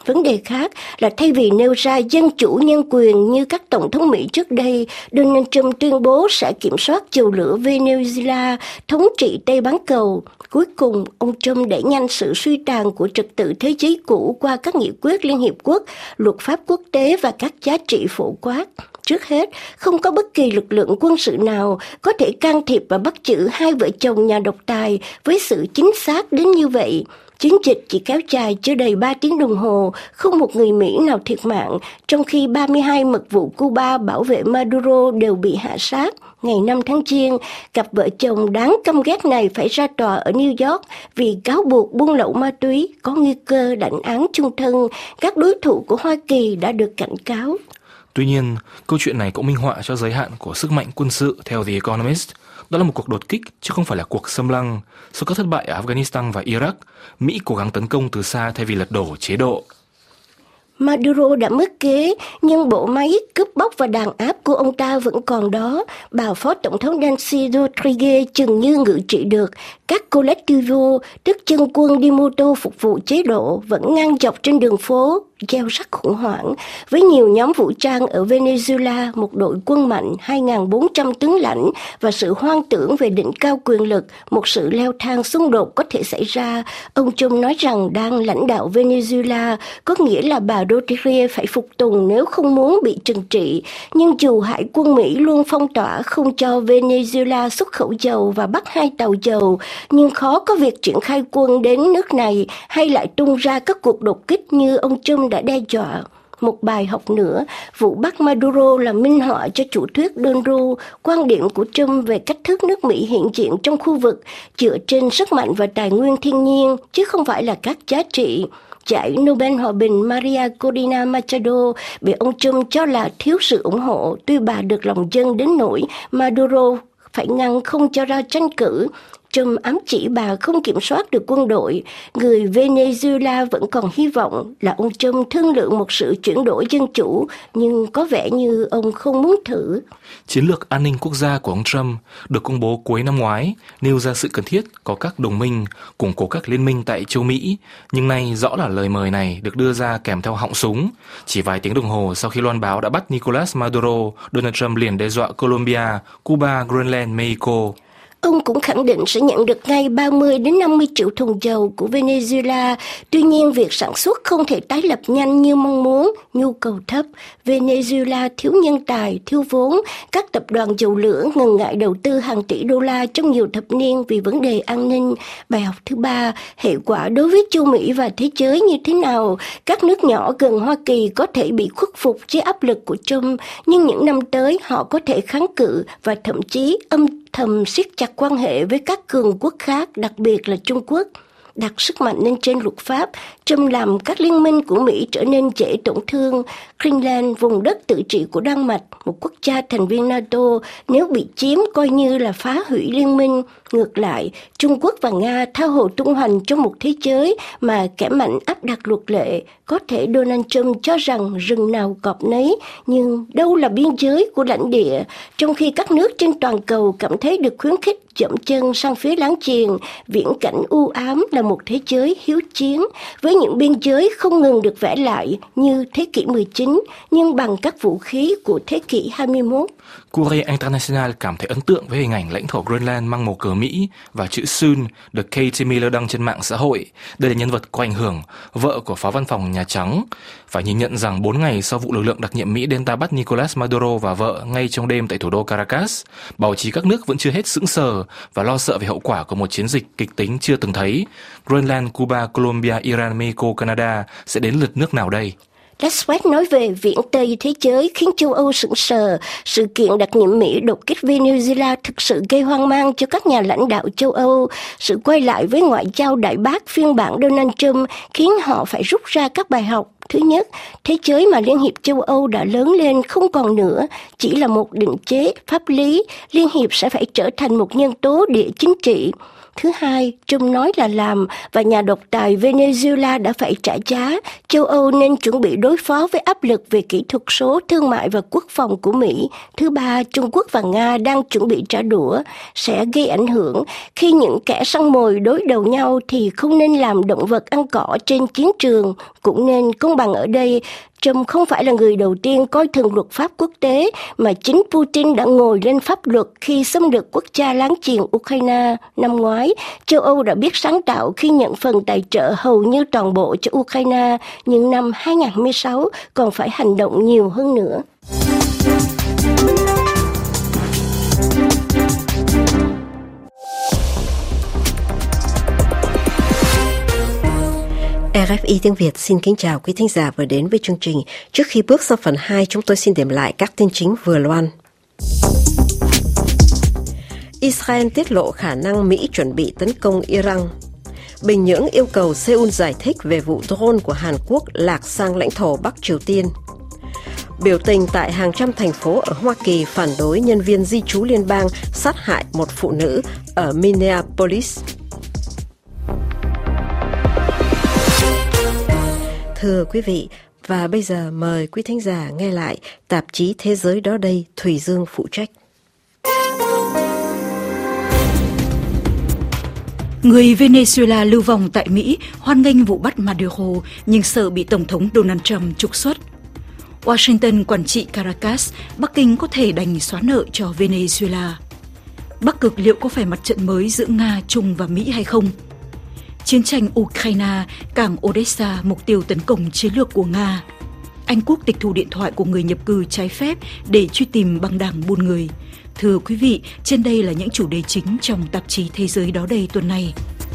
vấn đề khác là thay vì nêu ra dân chủ nhân quyền như các tổng thống Mỹ trước đây, Donald Trump tuyên bố sẽ kiểm soát dầu lửa Venezuela, thống trị Tây bán cầu. Cuối cùng, ông Trump đẩy nhanh sự suy tàn của trật tự thế giới cũ qua các nghị quyết Liên Hiệp Quốc, luật pháp quốc tế và các giá trị phổ quát. Trước hết, không có bất kỳ lực lượng quân sự nào có thể can thiệp và bắt giữ hai vợ chồng nhà độc tài với sự chính xác đến như vậy. Chiến dịch chỉ kéo dài chưa đầy ba tiếng đồng hồ, không một người Mỹ nào thiệt mạng, trong khi ba mươi hai mật vụ Cuba bảo vệ Maduro đều bị hạ sát. Ngày năm tháng Giêng, cặp vợ chồng đáng căm ghét này phải ra tòa ở New York vì cáo buộc buôn lậu ma túy, có nguy cơ lãnh án chung thân. Các đối thủ của Hoa Kỳ đã được cảnh cáo. Tuy nhiên, câu chuyện này cũng minh họa cho giới hạn của sức mạnh quân sự theo The Economist. Đó là một cuộc đột kích chứ không phải là cuộc xâm lăng. Sau các thất bại ở Afghanistan và Iraq, Mỹ cố gắng tấn công từ xa thay vì lật đổ chế độ. Maduro đã mất kế, nhưng bộ máy cướp bóc và đàn áp của ông ta vẫn còn đó. Bà Phó Tổng thống Nancy Rodriguez chừng như ngự trị được. Các colectivo, tức chân quân đi mô tô phục vụ chế độ, vẫn ngang dọc trên đường phố, gieo rắc khủng hoảng. Với nhiều nhóm vũ trang ở Venezuela, một đội quân mạnh hai nghìn bốn trăm tướng lãnh và sự hoang tưởng về đỉnh cao quyền lực, một sự leo thang xung đột có thể xảy ra. Ông Trump nói rằng đang lãnh đạo Venezuela, có nghĩa là bà Rodriguez phải phục tùng nếu không muốn bị trừng trị. Nhưng dù hải quân Mỹ luôn phong tỏa không cho Venezuela xuất khẩu dầu và bắt hai tàu dầu, nhưng khó có việc triển khai quân đến nước này hay lại tung ra các cuộc đột kích như ông Trump đã đe dọa. Một bài học nữa, vụ bắt Maduro là minh họa cho chủ thuyết Donru, quan điểm của Trump về cách thức nước Mỹ hiện diện trong khu vực dựa trên sức mạnh và tài nguyên thiên nhiên, chứ không phải là các giá trị. Giải Nobel Hòa bình Maria Corina Machado bị ông Trump cho là thiếu sự ủng hộ, tuy bà được lòng dân đến nỗi Maduro phải ngăn không cho ra tranh cử. Trump ám chỉ bà không kiểm soát được quân đội. Người Venezuela vẫn còn hy vọng là ông Trump thương lượng một sự chuyển đổi dân chủ, nhưng có vẻ như ông không muốn thử. Chiến lược an ninh quốc gia của ông Trump được công bố cuối năm ngoái, nêu ra sự cần thiết có các đồng minh, củng cố các liên minh tại châu Mỹ. Nhưng nay rõ là lời mời này được đưa ra kèm theo họng súng. Chỉ vài tiếng đồng hồ sau khi loan báo đã bắt Nicolas Maduro, Donald Trump liền đe dọa Colombia, Cuba, Greenland, Mexico. Ông cũng khẳng định sẽ nhận được ngay ba mươi đến năm mươi triệu thùng dầu của Venezuela. Tuy nhiên, việc sản xuất không thể tái lập nhanh như mong muốn, nhu cầu thấp. Venezuela thiếu nhân tài, thiếu vốn. Các tập đoàn dầu lửa ngần ngại đầu tư hàng tỷ đô la trong nhiều thập niên vì vấn đề an ninh. Bài học thứ ba, hệ quả đối với châu Mỹ và thế giới như thế nào? Các nước nhỏ gần Hoa Kỳ có thể bị khuất phục dưới áp lực của Trump, nhưng những năm tới họ có thể kháng cự và thậm chí âm thầm siết chặt quan hệ với các cường quốc khác, đặc biệt là Trung Quốc. Đặt sức mạnh lên trên luật pháp, Trump làm các liên minh của Mỹ trở nên dễ tổn thương. Greenland, vùng đất tự trị của Đan Mạch, một quốc gia thành viên NATO, nếu bị chiếm coi như là phá hủy liên minh. Ngược lại, Trung Quốc và Nga tha hồ tung hoành trong một thế giới mà kẻ mạnh áp đặt luật lệ. Có thể Donald Trump cho rằng rừng nào cọp nấy, nhưng đâu là biên giới của lãnh địa, trong khi các nước trên toàn cầu cảm thấy được khuyến khích dậm chân sang phía láng giềng, viễn cảnh u ám là một thế giới hiếu chiến, với những biên giới không ngừng được vẽ lại như thế kỷ mười chín, nhưng bằng các vũ khí của thế kỷ hai mươi mốt. Courrier International cảm thấy ấn tượng với hình ảnh lãnh thổ Greenland mang màu cờ Mỹ và chữ Sun được Katie Miller đăng trên mạng xã hội. Đây là nhân vật có ảnh hưởng, vợ của Phó Văn phòng Nhà Trắng. Phải nhìn nhận rằng bốn ngày sau vụ lực lượng đặc nhiệm Mỹ Delta bắt Nicolas Maduro và vợ ngay trong đêm tại thủ đô Caracas, báo chí các nước vẫn chưa hết sững sờ và lo sợ về hậu quả của một chiến dịch kịch tính chưa từng thấy. Greenland, Cuba, Colombia, Iran, Mexico, Canada sẽ đến lượt nước nào đây? West nói về viễn Tây thế giới khiến châu Âu sững sờ. Sự kiện đặc nhiệm Mỹ đột kích Venezuela thực sự gây hoang mang cho các nhà lãnh đạo châu Âu. Sự quay lại với ngoại giao đại bác phiên bản Donald Trump khiến họ phải rút ra các bài học. Thứ nhất, thế giới mà Liên hiệp châu Âu đã lớn lên không còn nữa, chỉ là một định chế pháp lý. Liên hiệp sẽ phải trở thành một nhân tố địa chính trị. Thứ hai, Trump nói là làm và nhà độc tài Venezuela đã phải trả giá. Châu Âu nên chuẩn bị đối phó với áp lực về kỹ thuật số, thương mại và quốc phòng của Mỹ. Thứ ba, Trung Quốc và Nga đang chuẩn bị trả đũa, sẽ gây ảnh hưởng. Khi những kẻ săn mồi đối đầu nhau thì không nên làm động vật ăn cỏ trên chiến trường, cũng nên công bằng ở đây. Trump không phải là người đầu tiên coi thường luật pháp quốc tế, mà chính Putin đã ngồi lên pháp luật khi xâm lược quốc gia láng giềng Ukraine năm ngoái. Châu Âu đã biết sáng tạo khi nhận phần tài trợ hầu như toàn bộ cho Ukraine, nhưng năm hai không hai sáu còn phải hành động nhiều hơn nữa. rờ ép i tiếng Việt xin kính chào quý thính giả vừa đến với chương trình. Trước khi bước sang phần hai, chúng tôi xin điểm lại các tin chính vừa loan. Israel tiết lộ khả năng Mỹ chuẩn bị tấn công Iran. Bình Nhưỡng yêu cầu Seoul giải thích về vụ drone của Hàn Quốc lạc sang lãnh thổ Bắc Triều Tiên. Biểu tình tại hàng trăm thành phố ở Hoa Kỳ phản đối nhân viên di trú liên bang sát hại một phụ nữ ở Minneapolis. Thưa quý vị, và bây giờ mời quý thính giả nghe lại tạp chí Thế giới đó đây, Thùy Dương phụ trách. Người Venezuela lưu vong tại Mỹ hoan nghênh vụ bắt Maduro nhưng sợ bị Tổng thống Donald Trump trục xuất. Washington quản trị Caracas, Bắc Kinh có thể đành xóa nợ cho Venezuela. Bắc Cực liệu có phải mặt trận mới giữa Nga, Trung và Mỹ hay không? Chiến tranh Ukraine, cảng Odessa mục tiêu tấn công chiến lược của Nga. Anh Quốc tịch thu điện thoại của người nhập cư trái phép để truy tìm băng đảng buôn người. Thưa quý vị, trên đây là những chủ đề chính trong tạp chí Thế giới đó đây tuần này.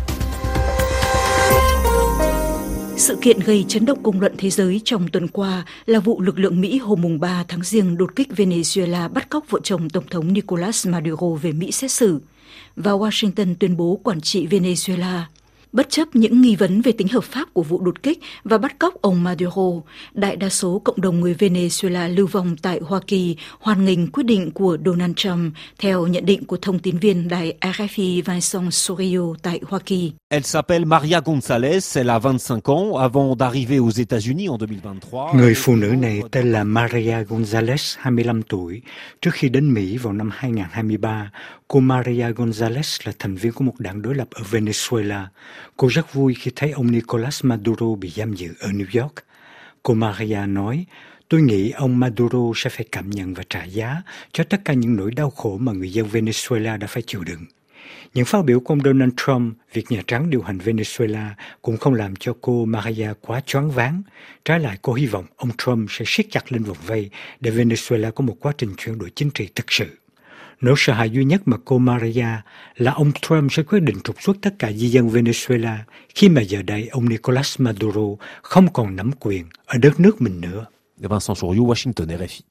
Sự kiện gây chấn động công luận thế giới trong tuần qua là vụ lực lượng Mỹ hôm ba tháng Giêng đột kích Venezuela bắt cóc vợ chồng Tổng thống Nicolas Maduro về Mỹ xét xử. Và Washington tuyên bố quản trị Venezuela. Bất chấp những nghi vấn về tính hợp pháp của vụ đột kích và bắt cóc ông Maduro, đại đa số cộng đồng người Venezuela lưu vong tại Hoa Kỳ hoan nghênh quyết định của Donald Trump, theo nhận định của thông tin viên đài rờ ép i Vincent Sorillo tại Hoa Kỳ. Elle s'appelle Maria González, elle a vingt-cinq ans avant d'arriver aux États-Unis en deux mille vingt-trois. Người phụ nữ này tên là Maria González, hai mươi lăm tuổi. Trước khi đến Mỹ vào năm hai không hai ba, cô Maria González là thành viên của một đảng đối lập ở Venezuela. Cô rất vui khi thấy ông Nicolas Maduro bị giam giữ ở New York. Cô Maria nói, tôi nghĩ ông Maduro sẽ phải cảm nhận và trả giá cho tất cả những nỗi đau khổ mà người dân Venezuela đã phải chịu đựng. Những phát biểu của ông Donald Trump, việc Nhà Trắng điều hành Venezuela cũng không làm cho cô Maria quá choáng váng. Trái lại, cô hy vọng ông Trump sẽ siết chặt lên vòng vây để Venezuela có một quá trình chuyển đổi chính trị thực sự. Nỗi sợ hãi duy nhất mà cô Maria là ông Trump sẽ quyết định trục xuất tất cả di dân Venezuela khi mà giờ đây ông Nicolas Maduro không còn nắm quyền ở đất nước mình nữa. Vincent Souriau, Washington, rờ ép i.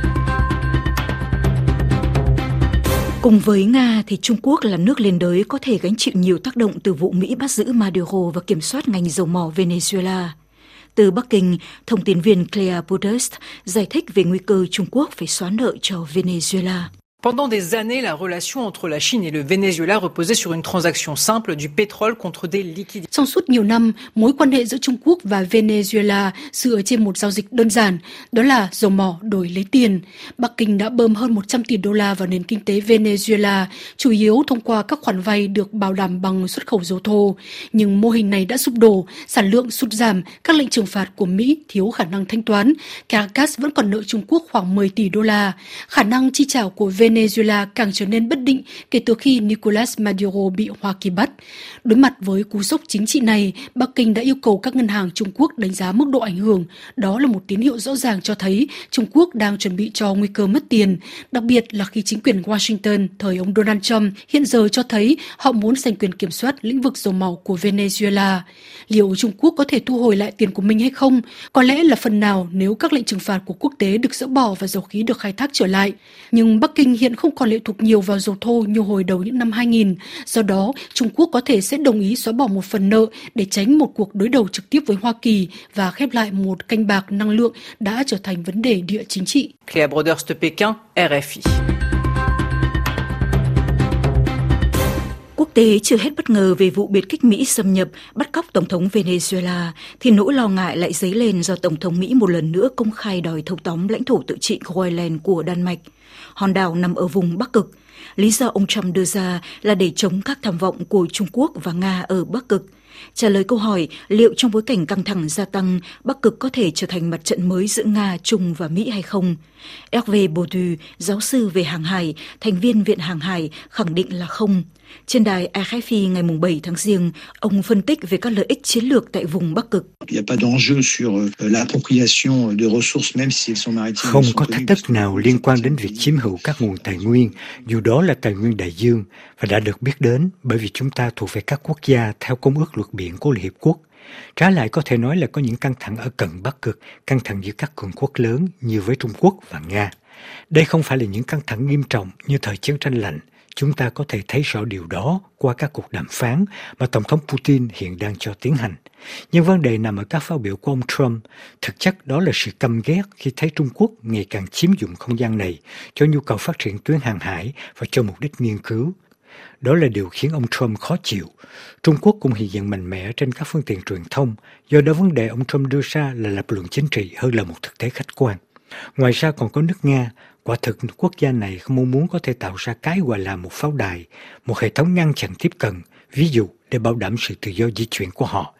Cùng với Nga thì Trung Quốc là nước liên đới có thể gánh chịu nhiều tác động từ vụ Mỹ bắt giữ Maduro và kiểm soát ngành dầu mỏ Venezuela. Từ Bắc Kinh, thông tin viên Claire Budust giải thích về nguy cơ Trung Quốc phải xóa nợ cho Venezuela. Pendant des années, la relation entre la Chine et le Venezuela reposait sur une transaction simple du pétrole contre des liquidités. Trong suốt nhiều năm, mối quan hệ giữa Trung Quốc và Venezuela dựa trên một giao dịch đơn giản, đó là dầu mỏ đổi lấy tiền. Bắc Kinh đã bơm hơn một trăm tỷ đô la vào nền kinh tế Venezuela, chủ yếu thông qua các khoản vay được bảo đảm bằng xuất khẩu dầu thô. Nhưng mô hình này đã sụp đổ, sản lượng sụt giảm, các lệnh trừng phạt của Mỹ thiếu khả năng thanh toán. Caracas vẫn còn nợ Trung Quốc khoảng mười tỷ đô la. Khả năng chi trả của Venezuela Venezuela càng trở nên bất định kể từ khi Nicolas Maduro bị Hoa Kỳ bắt. Đối mặt với cú sốc chính trị này, Bắc Kinh đã yêu cầu các ngân hàng Trung Quốc đánh giá mức độ ảnh hưởng. Đó là một tín hiệu rõ ràng cho thấy Trung Quốc đang chuẩn bị cho nguy cơ mất tiền, đặc biệt là khi chính quyền Washington thời ông Donald Trump hiện giờ cho thấy họ muốn giành quyền kiểm soát lĩnh vực dầu mỏ của Venezuela. Liệu Trung Quốc có thể thu hồi lại tiền của mình hay không? Có lẽ là phần nào nếu các lệnh trừng phạt của quốc tế được dỡ bỏ và dầu khí được khai thác trở lại. Nhưng Bắc Kinh hiện không còn lệ thuộc nhiều vào dầu thô như hồi đầu những năm hai nghìn. Do đó, Trung Quốc có thể sẽ đồng ý xóa bỏ một phần nợ để tránh một cuộc đối đầu trực tiếp với Hoa Kỳ và khép lại một canh bạc năng lượng đã trở thành vấn đề địa chính trị. Claire Broders de Pékin, rờ ép i. Quốc Quốc tế chưa hết bất ngờ về vụ biệt kích Mỹ xâm nhập, bắt cóc Tổng thống Venezuela, thì nỗi lo ngại lại dấy lên do Tổng thống Mỹ một lần nữa công khai đòi thâu tóm lãnh thổ tự trị Groenland của Đan Mạch. Hòn đảo nằm ở vùng Bắc Cực. Lý do ông Trump đưa ra là để chống các tham vọng của Trung Quốc và Nga ở Bắc Cực. Trả lời câu hỏi liệu trong bối cảnh căng thẳng gia tăng, Bắc Cực có thể trở thành mặt trận mới giữa Nga, Trung và Mỹ hay không? Hervé Baudu, giáo sư về hàng hải, thành viên Viện Hàng hải, khẳng định là không. Trên đài a ép pê ngày bảy tháng Giêng, ông phân tích về các lợi ích chiến lược tại vùng Bắc Cực. Không có thách thức nào liên quan đến việc chiếm hữu các nguồn tài nguyên, dù đó là tài nguyên đại dương, và đã được biết đến bởi vì chúng ta thuộc về các quốc gia theo Công ước Luật Biển của Liên Hiệp Quốc. Trái lại có thể nói là có những căng thẳng ở cận Bắc Cực, căng thẳng giữa các cường quốc lớn như với Trung Quốc và Nga. Đây không phải là những căng thẳng nghiêm trọng như thời chiến tranh lạnh. Chúng ta có thể thấy rõ điều đó qua các cuộc đàm phán mà Tổng thống Putin hiện đang cho tiến hành. Nhưng vấn đề nằm ở các phát biểu của ông Trump. Thực chất đó là sự căm ghét khi thấy Trung Quốc ngày càng chiếm dụng không gian này cho nhu cầu phát triển tuyến hàng hải và cho mục đích nghiên cứu. Đó là điều khiến ông Trump khó chịu. Trung Quốc cũng hiện diện mạnh mẽ trên các phương tiện truyền thông, do đó vấn đề ông Trump đưa ra là lập luận chính trị hơn là một thực tế khách quan. Ngoài ra còn có nước Nga. Quả thực quốc gia này không mong muốn có thể tạo ra cái gọi là một pháo đài, một hệ thống ngăn chặn tiếp cận, ví dụ để bảo đảm sự tự do di chuyển của họ.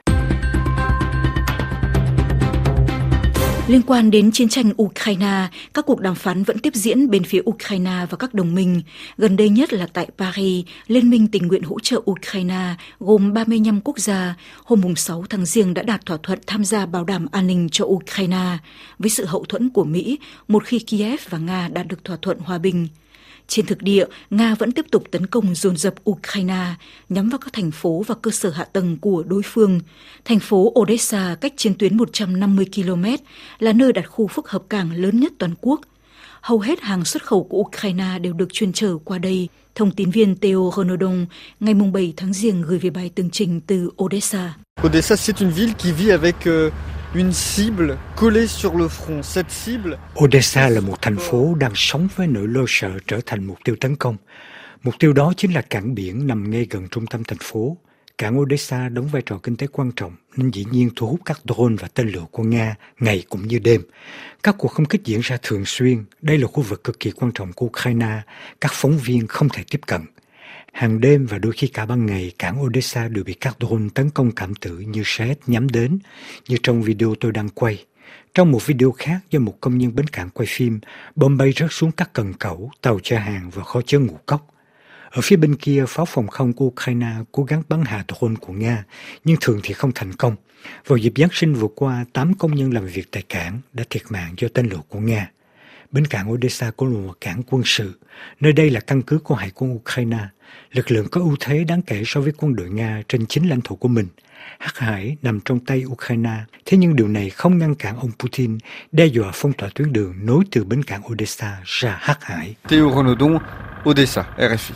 Liên quan đến chiến tranh Ukraine, các cuộc đàm phán vẫn tiếp diễn bên phía Ukraine và các đồng minh. Gần đây nhất là tại Paris, Liên minh tình nguyện hỗ trợ Ukraine gồm ba mươi lăm quốc gia hôm sáu tháng Giêng đã đạt thỏa thuận tham gia bảo đảm an ninh cho Ukraine với sự hậu thuẫn của Mỹ một khi Kiev và Nga đạt được thỏa thuận hòa bình. Trên thực địa, Nga vẫn tiếp tục tấn công dồn dập Ukraine, nhắm vào các thành phố và cơ sở hạ tầng của đối phương. Thành phố Odessa cách chiến tuyến một trăm năm mươi ki lô mét, là nơi đặt khu phức hợp cảng lớn nhất toàn quốc. Hầu hết hàng xuất khẩu của Ukraine đều được chuyên chở qua đây. Thông tín viên Theo Renaudon ngày bảy tháng Giêng gửi về bài tường trình từ Odessa. Odessa, c'est une ville qui vit avec uh... une cible collée sur le front. Cette cible... Odessa là một thành phố đang sống với nỗi lo sợ trở thành mục tiêu tấn công. Mục tiêu đó chính là cảng biển nằm ngay gần trung tâm thành phố. Cảng Odessa đóng vai trò kinh tế quan trọng nên dĩ nhiên thu hút các drone và tên lửa của Nga ngày cũng như đêm. Các cuộc không kích diễn ra thường xuyên. Đây là khu vực cực kỳ quan trọng của Ukraine. Các phóng viên không thể tiếp cận. Hàng đêm và đôi khi cả ban ngày, cảng Odessa đều bị các drone tấn công cảm tử như sét nhắm đến, như trong video tôi đang quay. Trong một video khác do một công nhân bến cảng quay phim, bom bay rớt xuống các cần cẩu, tàu chở hàng và kho chứa ngũ cốc. Ở phía bên kia, pháo phòng không của Ukraine cố gắng bắn hạ drone của Nga, nhưng thường thì không thành công. Vào dịp Giáng sinh vừa qua, tám công nhân làm việc tại cảng đã thiệt mạng do tên lửa của Nga. Bến cảng Odessa có một cảng quân sự. Nơi đây là căn cứ của Hải quân Ukraine. Lực lượng có ưu thế đáng kể so với quân đội Nga trên chính lãnh thổ của mình. Hắc hải nằm trong tay Ukraine. Thế nhưng điều này không ngăn cản ông Putin đe dọa phong tỏa tuyến đường nối từ bến cảng Odessa ra Hắc hải. Theo Renaudon, Odessa, rờ ép i.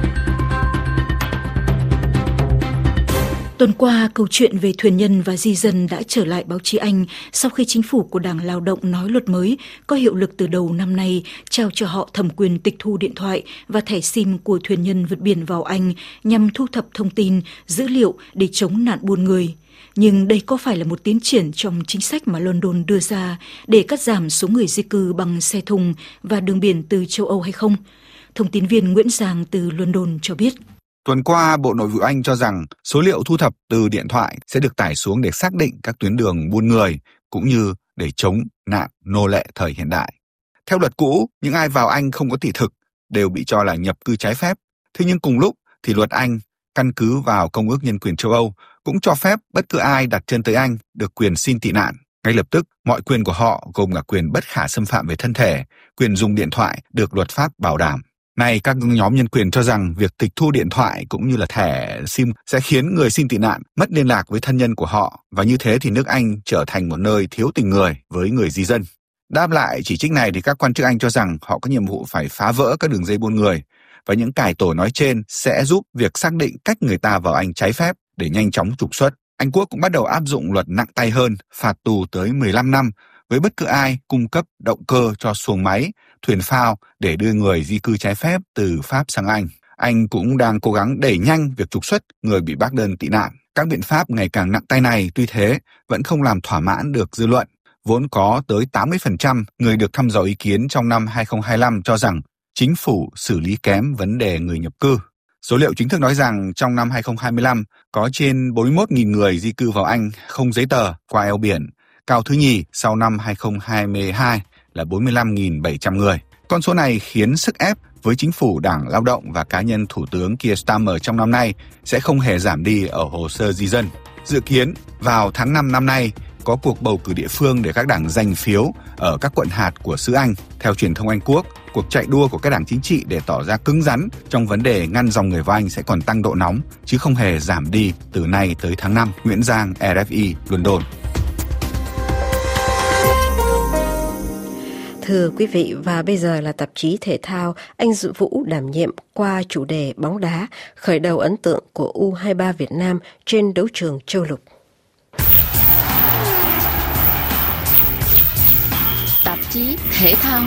Tuần qua, câu chuyện về thuyền nhân và di dân đã trở lại báo chí Anh sau khi chính phủ của Đảng Lao động nói luật mới có hiệu lực từ đầu năm nay trao cho họ thẩm quyền tịch thu điện thoại và thẻ SIM của thuyền nhân vượt biển vào Anh nhằm thu thập thông tin, dữ liệu để chống nạn buôn người. Nhưng đây có phải là một tiến triển trong chính sách mà London đưa ra để cắt giảm số người di cư bằng xe thùng và đường biển từ châu Âu hay không? Thông tín viên Nguyễn Giang từ London cho biết. Tuần qua, Bộ Nội vụ Anh cho rằng số liệu thu thập từ điện thoại sẽ được tải xuống để xác định các tuyến đường buôn người, cũng như để chống nạn nô lệ thời hiện đại. Theo luật cũ, những ai vào Anh không có thị thực đều bị cho là nhập cư trái phép. Thế nhưng cùng lúc thì luật Anh, căn cứ vào Công ước Nhân quyền châu Âu, cũng cho phép bất cứ ai đặt chân tới Anh được quyền xin tị nạn. Ngay lập tức, mọi quyền của họ gồm cả quyền bất khả xâm phạm về thân thể, quyền dùng điện thoại được luật pháp bảo đảm. Này, các nhóm nhân quyền cho rằng việc tịch thu điện thoại cũng như là thẻ SIM sẽ khiến người xin tị nạn mất liên lạc với thân nhân của họ, và như thế thì nước Anh trở thành một nơi thiếu tình người với người di dân. Đáp lại chỉ trích này thì các quan chức Anh cho rằng họ có nhiệm vụ phải phá vỡ các đường dây buôn người, và những cải tổ nói trên sẽ giúp việc xác định cách người ta vào Anh trái phép để nhanh chóng trục xuất. Anh Quốc cũng bắt đầu áp dụng luật nặng tay hơn, phạt tù tới mười lăm năm với bất cứ ai cung cấp động cơ cho xuồng máy, thuyền phao để đưa người di cư trái phép từ Pháp sang Anh. Anh cũng đang cố gắng đẩy nhanh việc trục xuất người bị bác đơn tị nạn. Các biện pháp ngày càng nặng tay này tuy thế vẫn không làm thỏa mãn được dư luận. Vốn có tới tám mươi phần trăm người được thăm dò ý kiến trong năm hai không hai lăm cho rằng chính phủ xử lý kém vấn đề người nhập cư. Số liệu chính thức nói rằng trong năm hai không hai lăm có trên bốn mươi mốt nghìn người di cư vào Anh không giấy tờ qua eo biển, cao thứ nhì sau năm hai không hai hai là bốn mươi lăm nghìn bảy trăm người. Con số này khiến sức ép với chính phủ Đảng Lao động và cá nhân Thủ tướng Keir Starmer trong năm nay sẽ không hề giảm đi ở hồ sơ di dân. Dự kiến vào tháng năm năm nay có cuộc bầu cử địa phương để các đảng giành phiếu ở các quận hạt của xứ Anh. Theo truyền thông Anh Quốc, cuộc chạy đua của các đảng chính trị để tỏ ra cứng rắn trong vấn đề ngăn dòng người vào Anh sẽ còn tăng độ nóng, chứ không hề giảm đi từ nay tới tháng năm. Nguyễn Giang, rờ ép i, London. Thưa quý vị, và bây giờ là tạp chí thể thao. Anh Dự Vũ đảm nhiệm qua chủ đề bóng đá, khởi đầu ấn tượng của u hai ba Việt Nam trên đấu trường châu lục. Tạp chí thể thao.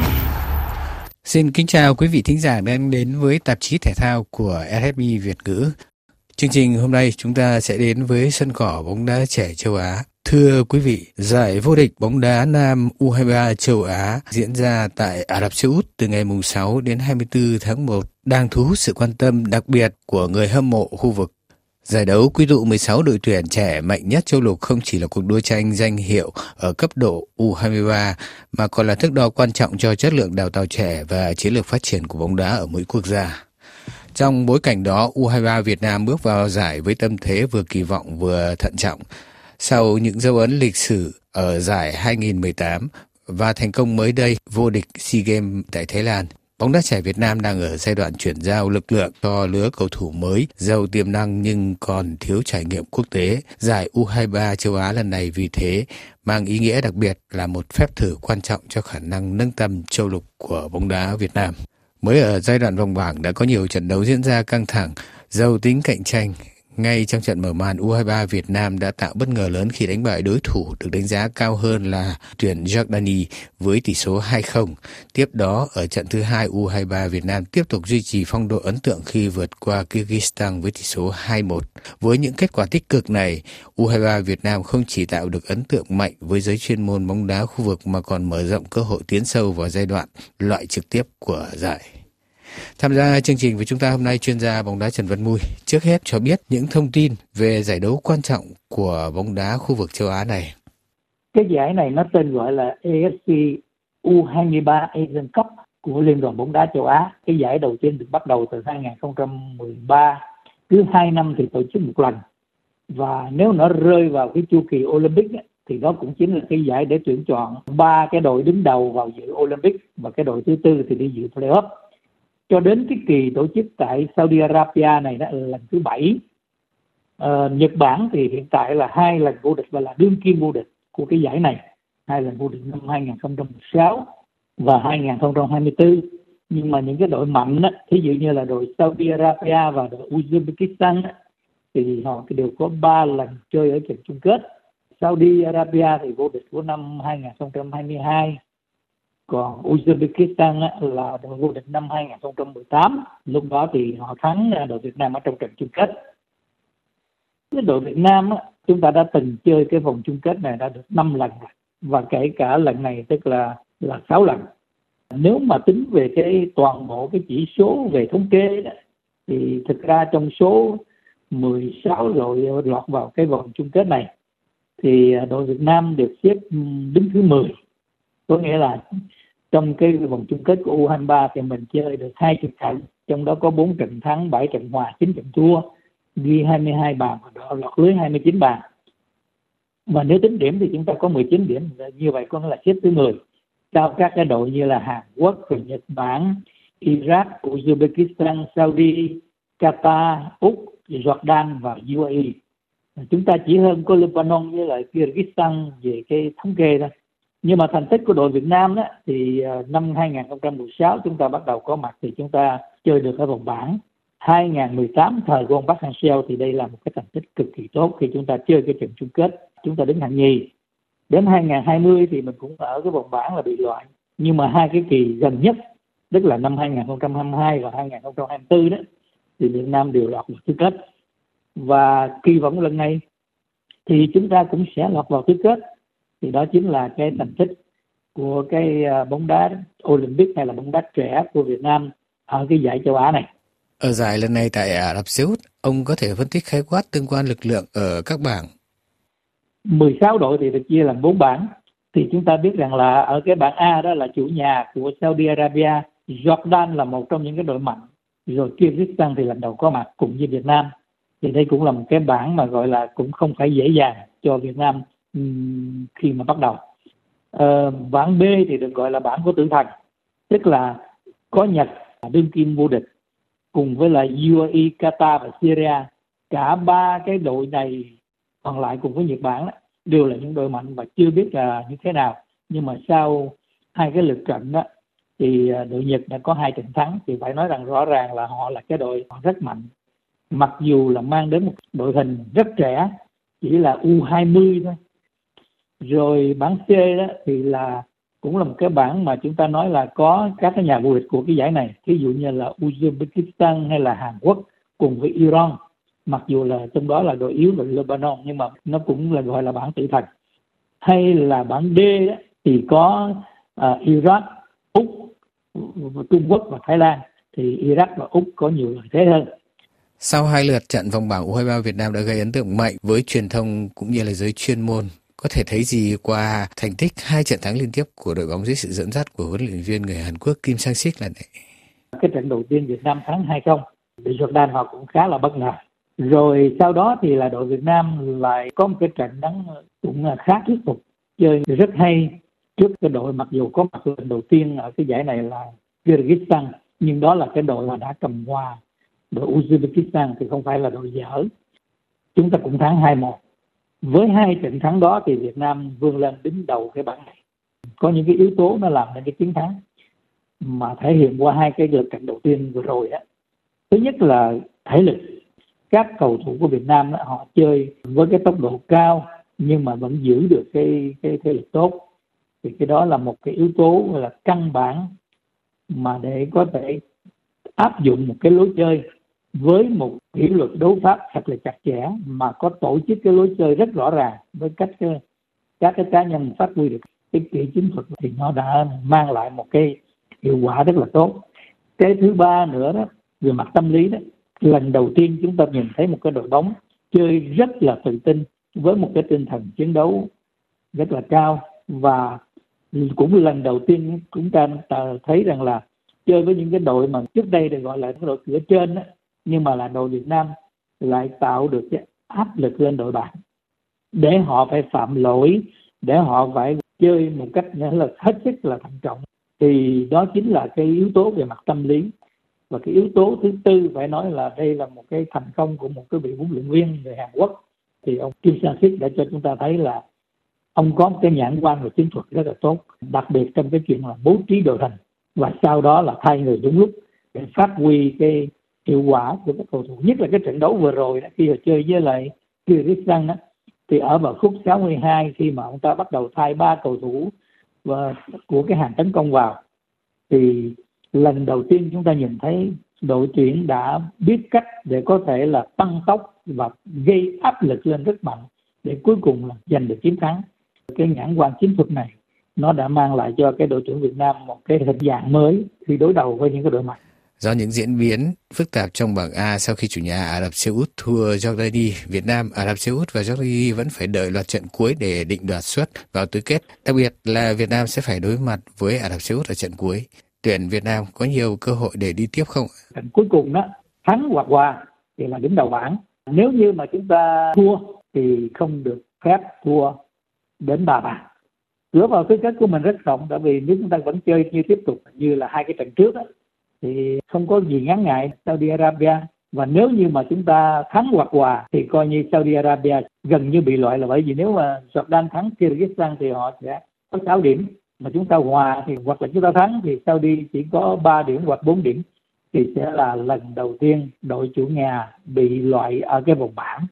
Xin kính chào quý vị thính giả đang đến với tạp chí thể thao của rờ ép i Việt ngữ. Chương trình hôm nay chúng ta sẽ đến với sân cỏ bóng đá trẻ châu Á. Thưa quý vị, giải vô địch bóng đá nam u hai ba châu Á diễn ra tại Ả Rập Xê Út từ ngày sáu đến hai mươi tư tháng một đang thu hút sự quan tâm đặc biệt của người hâm mộ khu vực. Giải đấu quy tụ mười sáu đội tuyển trẻ mạnh nhất châu lục không chỉ là cuộc đua tranh danh hiệu ở cấp độ u hai ba mà còn là thước đo quan trọng cho chất lượng đào tạo trẻ và chiến lược phát triển của bóng đá ở mỗi quốc gia. Trong bối cảnh đó, u hai ba Việt Nam bước vào giải với tâm thế vừa kỳ vọng vừa thận trọng. Sau những dấu ấn lịch sử ở giải hai không một tám và thành công mới đây vô địch SEA Games tại Thái Lan, bóng đá trẻ Việt Nam đang ở giai đoạn chuyển giao lực lượng cho lứa cầu thủ mới, giàu tiềm năng nhưng còn thiếu trải nghiệm quốc tế. Giải u hai ba châu Á lần này vì thế mang ý nghĩa đặc biệt là một phép thử quan trọng cho khả năng nâng tầm châu lục của bóng đá Việt Nam. Mới ở giai đoạn vòng bảng đã có nhiều trận đấu diễn ra căng thẳng, giàu tính cạnh tranh. Ngay trong trận mở màn, u hai ba Việt Nam đã tạo bất ngờ lớn khi đánh bại đối thủ được đánh giá cao hơn là tuyển Jordani với tỷ số hai không. Tiếp đó, ở trận thứ hai, u hai ba Việt Nam tiếp tục duy trì phong độ ấn tượng khi vượt qua Kyrgyzstan với tỷ số hai một. Với những kết quả tích cực này, u hai ba Việt Nam không chỉ tạo được ấn tượng mạnh với giới chuyên môn bóng đá khu vực mà còn mở rộng cơ hội tiến sâu vào giai đoạn loại trực tiếp của giải. Tham gia chương trình với chúng ta hôm nay, chuyên gia bóng đá Trần Văn Mui trước hết cho biết những thông tin về giải đấu quan trọng của bóng đá khu vực châu Á này. Cái giải này nó tên gọi là a ép xê u hai ba Asian Cup của Liên đoàn bóng đá châu Á. Cái giải đầu tiên được bắt đầu từ hai không một ba, cứ hai năm thì tổ chức một lần. Và nếu nó rơi vào cái chu kỳ Olympic ấy, thì đó cũng chính là cái giải để tuyển chọn ba cái đội đứng đầu vào dự Olympic và cái đội thứ tư thì đi dự playoff. Cho đến cái kỳ tổ chức tại Saudi Arabia này đó là lần thứ bảy. Ờ, Nhật Bản thì hiện tại là hai lần vô địch và là đương kim vô địch của cái giải này. Hai lần vô địch năm hai không một sáu và hai không hai tư. Nhưng mà những cái đội mạnh đó, thí dụ như là đội Saudi Arabia và đội Uzbekistan đó, thì họ đều có ba lần chơi ở trận chung kết. Saudi Arabia thì vô địch của năm hai không hai hai. Còn Uzbekistan là đội vô địch năm hai không một tám. Lúc đó thì họ thắng đội Việt Nam ở trong trận chung kết. Cái đội Việt Nam chúng ta đã từng chơi cái vòng chung kết này đã được năm lần rồi. Và kể cả lần này tức là là sáu lần. Nếu mà tính về cái toàn bộ cái chỉ số về thống kê đó, thì thực ra trong số mười sáu đội lọt vào cái vòng chung kết này thì đội Việt Nam được xếp đứng thứ mười. Có nghĩa là trong cái vòng chung kết của u hai ba thì mình chơi được hai mươi trận, trong đó có bốn trận thắng, bảy trận hòa, chín trận thua, ghi hai mươi hai bàn và đó lọt lưới hai mươi chín bàn. Và nếu tính điểm thì chúng ta có mười chín điểm, như vậy có nghĩa là xếp thứ mười. Sau các cái đội như là Hàn Quốc, Nhật Bản, Iraq, Uzbekistan, Saudi, Qatar, Úc, Jordan và u a e. Chúng ta chỉ hơn có Lebanon với lại Kyrgyzstan về cái thống kê thôi. Nhưng mà thành tích của đội Việt Nam đó, thì năm hai không một sáu chúng ta bắt đầu có mặt thì chúng ta chơi được ở vòng bảng. hai không một tám thời của ông Park Hang-seo thì đây là một cái thành tích cực kỳ tốt khi chúng ta chơi cái trận chung kết. Chúng ta đứng hạng nhì. Đến hai không hai không thì mình cũng ở cái vòng bảng là bị loại. Nhưng mà hai cái kỳ gần nhất, tức là năm hai không hai hai và hai không hai tư đó, thì Việt Nam đều lọt vào tứ kết. Và kỳ vọng lần này thì chúng ta cũng sẽ lọt vào tứ kết. Thì đó chính là cái thành tích của cái bóng đá Olympic hay là bóng đá trẻ của Việt Nam ở cái giải châu Á này. Ở giải lần này tại Ả Rập Xê Út, ông có thể phân tích khái quát tương quan lực lượng ở các bảng. mười sáu đội thì được chia làm bốn bảng. Thì chúng ta biết rằng là ở cái bảng A đó là chủ nhà của Saudi Arabia, Jordan là một trong những cái đội mạnh, rồi Kyrgyzstan thì lần đầu có mặt cùng với Việt Nam. Thì đây cũng là một cái bảng mà gọi là cũng không phải dễ dàng cho Việt Nam um, khi mà bắt đầu. Uh, bảng B thì được gọi là bảng của tử thần, tức là có Nhật đương kim vô địch cùng với là u a e, Qatar và Syria. Cả ba cái đội này còn lại cùng với Nhật Bản đó, đều là những đội mạnh và chưa biết là như thế nào. Nhưng mà sau hai cái lượt trận đó thì đội Nhật đã có hai trận thắng, thì phải nói rằng rõ ràng là họ là cái đội rất mạnh. Mặc dù là mang đến một đội hình rất trẻ, chỉ là u hai mươi thôi. Rồi bảng C đó thì là cũng là một cái bảng mà chúng ta nói là có các cái nhà vô địch của cái giải này, ví dụ như là Uzbekistan hay là Hàn Quốc cùng với Iran. Mặc dù là trong đó là đội yếu là Lebanon, nhưng mà nó cũng là gọi là bảng tử thần. Hay là bảng D đó, thì có uh, Iraq, Úc, Trung Quốc và Thái Lan. Thì Iraq và Úc có nhiều lợi thế hơn. Sau hai lượt trận vòng bảng, u hai ba Việt Nam đã gây ấn tượng mạnh với truyền thông cũng như là giới chuyên môn. Có thể thấy gì qua thành tích hai trận thắng liên tiếp của đội bóng dưới sự dẫn dắt của huấn luyện viên người Hàn Quốc Kim Sang-sik lần này? Cái trận đầu tiên Việt Nam thắng hai không, đội Jordan họ cũng khá là bất ngờ. Rồi sau đó thì là đội Việt Nam lại có một cái trận thắng cũng khá thuyết phục, chơi rất hay trước cái đội mặc dù có mặt lần đầu tiên ở cái giải này là Kyrgyzstan, nhưng đó là cái đội mà đã cầm hòa đội Uzbekistan thì không phải là đội dở. Chúng ta cũng thắng hai một. Với hai trận thắng đó thì Việt Nam vươn lên đứng đầu cái bảng này. Có những cái yếu tố nó làm nên cái chiến thắng mà thể hiện qua hai cái lượt trận đầu tiên vừa rồi đó. Thứ nhất là thể lực. Các cầu thủ của Việt Nam đó, họ chơi với cái tốc độ cao nhưng mà vẫn giữ được cái cái thể lực tốt. Thì cái đó là một cái yếu tố là căn bản mà để có thể áp dụng một cái lối chơi với một kỷ luật đấu pháp thật là chặt chẽ mà có tổ chức cái lối chơi rất rõ ràng với cách cái, các cái cá nhân phát huy được cái kỹ chiến thuật thì nó đã mang lại một cái hiệu quả rất là tốt. Cái thứ ba nữa đó, về mặt tâm lý đó, lần đầu tiên chúng ta nhìn thấy một cái đội bóng chơi rất là tự tin với một cái tinh thần chiến đấu rất là cao, và cũng lần đầu tiên chúng ta thấy rằng là chơi với những cái đội mà trước đây được gọi là cái đội cửa trên đó, nhưng mà là đội Việt Nam lại tạo được cái áp lực lên đội bạn để họ phải phạm lỗi, để họ phải chơi một cách là hết sức là thận trọng. Thì đó chính là cái yếu tố về mặt tâm lý. Và cái yếu tố thứ tư phải nói là đây là một cái thành công của một cái vị huấn luyện viên người Hàn Quốc. Thì ông Kim Sang-sik đã cho chúng ta thấy là ông có một cái nhãn quan về chiến thuật rất là tốt, đặc biệt trong cái chuyện là bố trí đội hình và sau đó là thay người đúng lúc để phát huy cái hiệu quả của các cầu thủ. Nhất là cái trận đấu vừa rồi đó, khi họ chơi với lại Kyrgyzstan đó, thì ở vào phút sáu mươi hai khi mà ông ta bắt đầu thay ba cầu thủ và của cái hàng tấn công vào, thì lần đầu tiên chúng ta nhìn thấy đội tuyển đã biết cách để có thể là tăng tốc và gây áp lực lên rất mạnh để cuối cùng là giành được chiến thắng. Cái nhãn quan chiến thuật này nó đã mang lại cho cái đội tuyển Việt Nam một cái hình dạng mới khi đối đầu với những cái đội mạnh. Do những diễn biến phức tạp trong bảng A sau khi chủ nhà Ả Rập Xê Út thua Jordani, Việt Nam, Ả Rập Xê Út và Jordani vẫn phải đợi loạt trận cuối để định đoạt suất vào tứ kết. Đặc biệt là Việt Nam sẽ phải đối mặt với Ả Rập Xê Út ở trận cuối. Tuyển Việt Nam có nhiều cơ hội để đi tiếp không? Trận cuối cùng đó, thắng hoặc hòa thì là đứng đầu bảng. Nếu như mà chúng ta thua thì không được phép thua đến ba bàn. Cửa vào tứ kết của mình rất rộng, tại vì nếu chúng ta vẫn chơi như tiếp tục như là hai cái trận trước đó, thì không có gì ngán ngại Saudi Arabia. Và nếu như mà chúng ta thắng hoặc hòa thì coi như Saudi Arabia gần như bị loại, là bởi vì nếu mà Jordan thắng Kyrgyzstan thì họ sẽ có sáu điểm, mà chúng ta hòa thì hoặc là chúng ta thắng thì Saudi chỉ có ba điểm hoặc bốn điểm, thì sẽ là lần đầu tiên đội chủ nhà bị loại ở cái vòng bảng.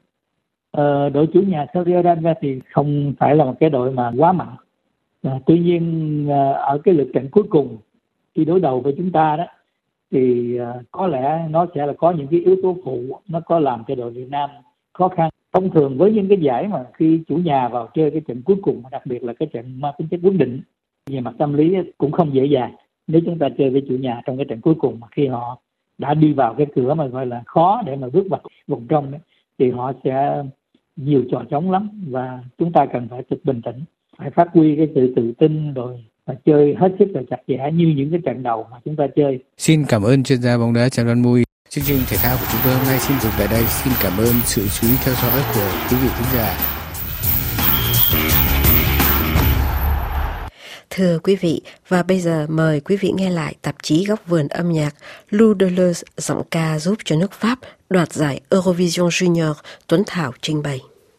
Ờ, đội chủ nhà Saudi Arabia thì không phải là một cái đội mà quá mạnh. À, tuy nhiên ở cái lượt trận cuối cùng khi đối đầu với chúng ta đó thì uh, có lẽ nó sẽ là có những cái yếu tố phụ, nó có làm cho đội Việt Nam khó khăn. Thông thường với những cái giải mà khi chủ nhà vào chơi cái trận cuối cùng, đặc biệt là cái trận mang tính chất quyết định, về mặt tâm lý cũng không dễ dàng. Nếu chúng ta chơi với chủ nhà trong cái trận cuối cùng mà khi họ đã đi vào cái cửa mà gọi là khó để mà bước vào vòng trong đấy, thì họ sẽ nhiều trò trống lắm, và chúng ta cần phải thật bình tĩnh, phải phát huy cái sự tự tin rồi và chơi hết sức là chặt chẽ như những cái trận đầu mà chúng ta chơi. Xin cảm ơn chuyên gia bóng đá Trần Văn Mui. Chương trình thể thao của chúng tôi hôm nay xin dừng tại đây. Xin cảm ơn sự chú ý theo dõi của quý vị khán giả. Thưa quý vị, và bây giờ mời quý vị nghe lại tạp chí Góc vườn âm nhạc Lou Deleuze, giọng ca giúp cho nước Pháp đoạt giải Eurovision Junior, Tuấn Thảo trình bày.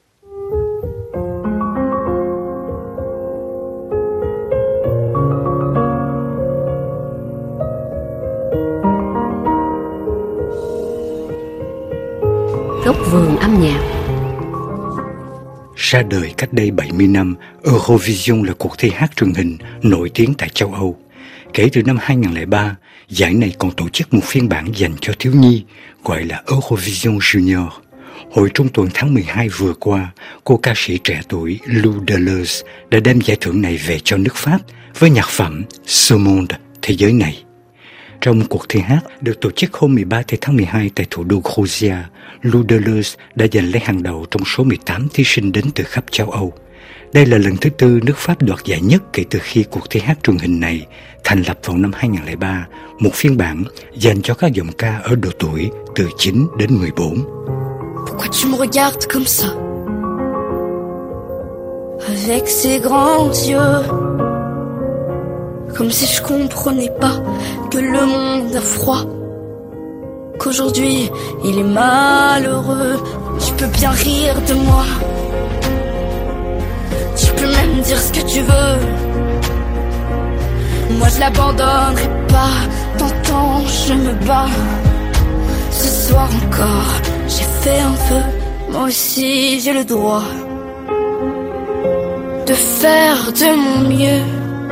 Góc vườn âm nhạc. Ra đời cách đây bảy mươi năm, Eurovision là cuộc thi hát truyền hình nổi tiếng tại châu Âu. Kể từ năm hai không không ba, giải này còn tổ chức một phiên bản dành cho thiếu nhi, gọi là Eurovision Junior. Hồi trung tuần tháng mười hai vừa qua, cô ca sĩ trẻ tuổi Lou Deleuze đã đem giải thưởng này về cho nước Pháp với nhạc phẩm Ce Monde, Thế giới này. Trong cuộc thi hát được tổ chức hôm mười ba tháng mười hai tại thủ đô Georgia, Lou Deleuze đã giành lấy hàng đầu trong số mười tám thí sinh đến từ khắp châu Âu. Đây là lần thứ tư nước Pháp đoạt giải nhất kể từ khi cuộc thi hát truyền hình này thành lập vào năm hai không không ba, một phiên bản dành cho các giọng ca ở độ tuổi từ chín đến mười bốn. Pourquoi tu me regardes comme ça? Avec ces grands yeux, comme si je comprenais pas que le monde a froid, qu'aujourd'hui il est malheureux. Tu peux bien rire de moi, tu peux même dire ce que tu veux. Moi je l'abandonnerai pas, t'entends, je me bats. Ce soir encore, j'ai fait un feu, moi aussi j'ai le droit de faire de mon mieux.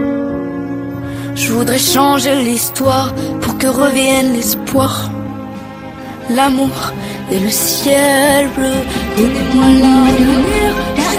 Je voudrais changer l'histoire pour que revienne l'espoir, l'amour et le ciel bleu. Donnez-moi l'avenir.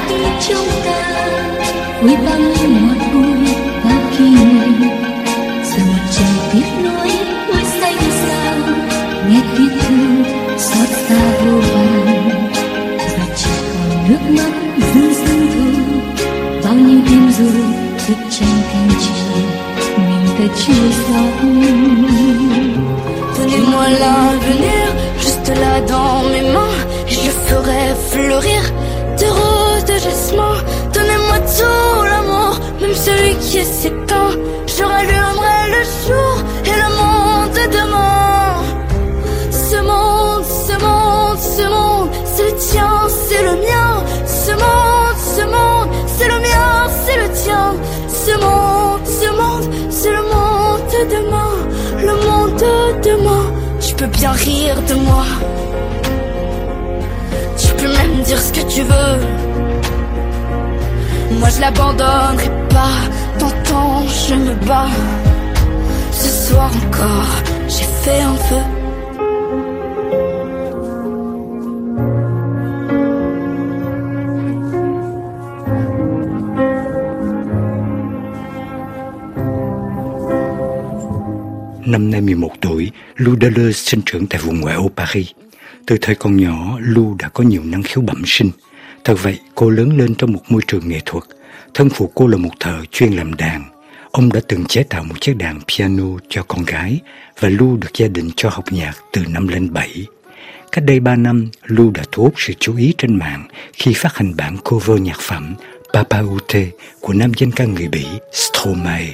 Với bao nhiêu ngọt bùi bao kỳ người, rồi một trời tiếc nuối núi xanh sao, nghe tiếc thương xót xa vô vàn, và chỉ còn nước mắt rưng rưng thôi. Bao nhiêu đêm rồi thức tranh canh trời, mình ta chưa xong. Donnez-moi l'avenir, juste là dans mes mains, et je le ferai fleurir de roses, de jasmin. Donnez-moi tout l'amour, même celui qui est s'éteint. Je rallumerai le jour et le monde de demain. Ce monde, ce monde, ce monde, c'est le tien, c'est le mien. Ce monde, ce monde, c'est le mien, c'est le tien. Ce monde, ce monde, c'est le monde de demain. Le monde de demain. Tu peux bien rire de moi, tu peux même dire ce que tu veux. Moi je l'abandonnerai pas, t'entends, je me bats. Ce soir encore, j'ai fait un feu. Năm nay mười một tuổi, Lou Deleuze sinh trưởng tại vùng ngoại ô Paris. Từ thời còn nhỏ, Lou đã có nhiều năng khiếu bẩm sinh. Thật vậy, cô lớn lên trong một môi trường nghệ thuật. Thân phụ cô là một thợ chuyên làm đàn. Ông đã từng chế tạo một chiếc đàn piano cho con gái, và Lou được gia đình cho học nhạc từ năm lên bảy. Cách đây ba năm, Lou đã thu hút sự chú ý trên mạng khi phát hành bản cover nhạc phẩm Papa Ute của nam danh ca người Bỉ Stromae.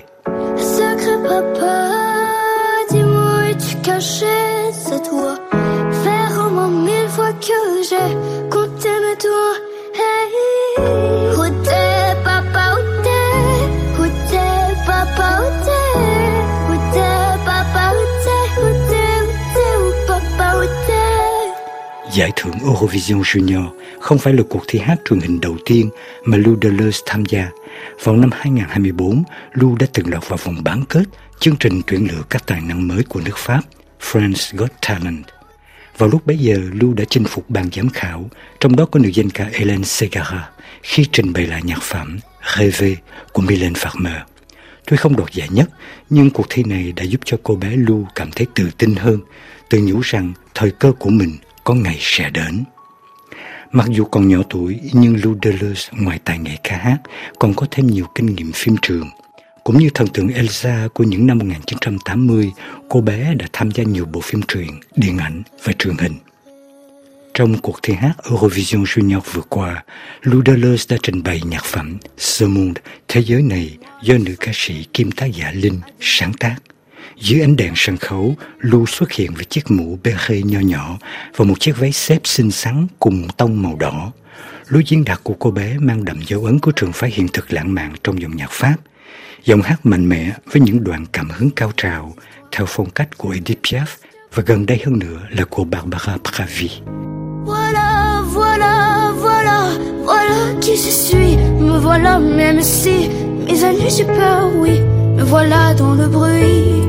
Caché cette voix, faire au moins mille fois que j'ai compté mes doigts. Hey, où t'es, papa, où t'es? Où t'es, papa, où t'es? Où t'es, papa, où t'es? Où t'es, où t'es, où papa, où t'es? Giải thưởng Eurovision Junior không phải là cuộc thi hát truyền hình đầu tiên mà Lou Deleuze tham gia. Vào năm hai không hai tư, Lou đã từng lọt vào vòng bán kết chương trình tuyển lựa các tài năng mới của nước Pháp France Got Talent. Vào lúc bấy giờ, Lou đã chinh phục ban giám khảo, trong đó có nữ danh ca Hélène Ségara, khi trình bày lại nhạc phẩm Rêver của Mylène Farmer. Tuy không đoạt giải nhất, nhưng cuộc thi này đã giúp cho cô bé Lou cảm thấy tự tin hơn, tự nhủ rằng thời cơ của mình có ngày sẽ đến. Mặc dù còn nhỏ tuổi, nhưng Lou Deleuze ngoài tài nghệ ca hát còn có thêm nhiều kinh nghiệm phim trường. Cũng như thần tượng Elsa của những năm một nghìn chín trăm tám mươi, cô bé đã tham gia nhiều bộ phim truyện, điện ảnh và truyền hình. Trong cuộc thi hát Eurovision Junior vừa qua, Lou Deleuze đã trình bày nhạc phẩm Ce Monde, Thế giới này do nữ ca sĩ kiêm tác giả Linh sáng tác. Dưới ánh đèn sân khấu, Lou xuất hiện với chiếc mũ béret nho nhỏ và một chiếc váy xếp xinh xắn cùng tông màu đỏ. Lối diễn đạt của cô bé mang đậm dấu ấn của trường phái hiện thực lãng mạn trong dòng nhạc Pháp. Giọng hát mạnh mẽ với những đoạn cảm hứng cao trào theo phong cách của Edith Piaf và gần đây hơn nữa là của Barbara Pravi. Voilà, voilà, voilà, voilà qui je suis. Me voilà même si mes amis j'ai peur, oui. Me voilà dans le bruit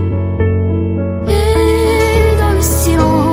et dans le silence.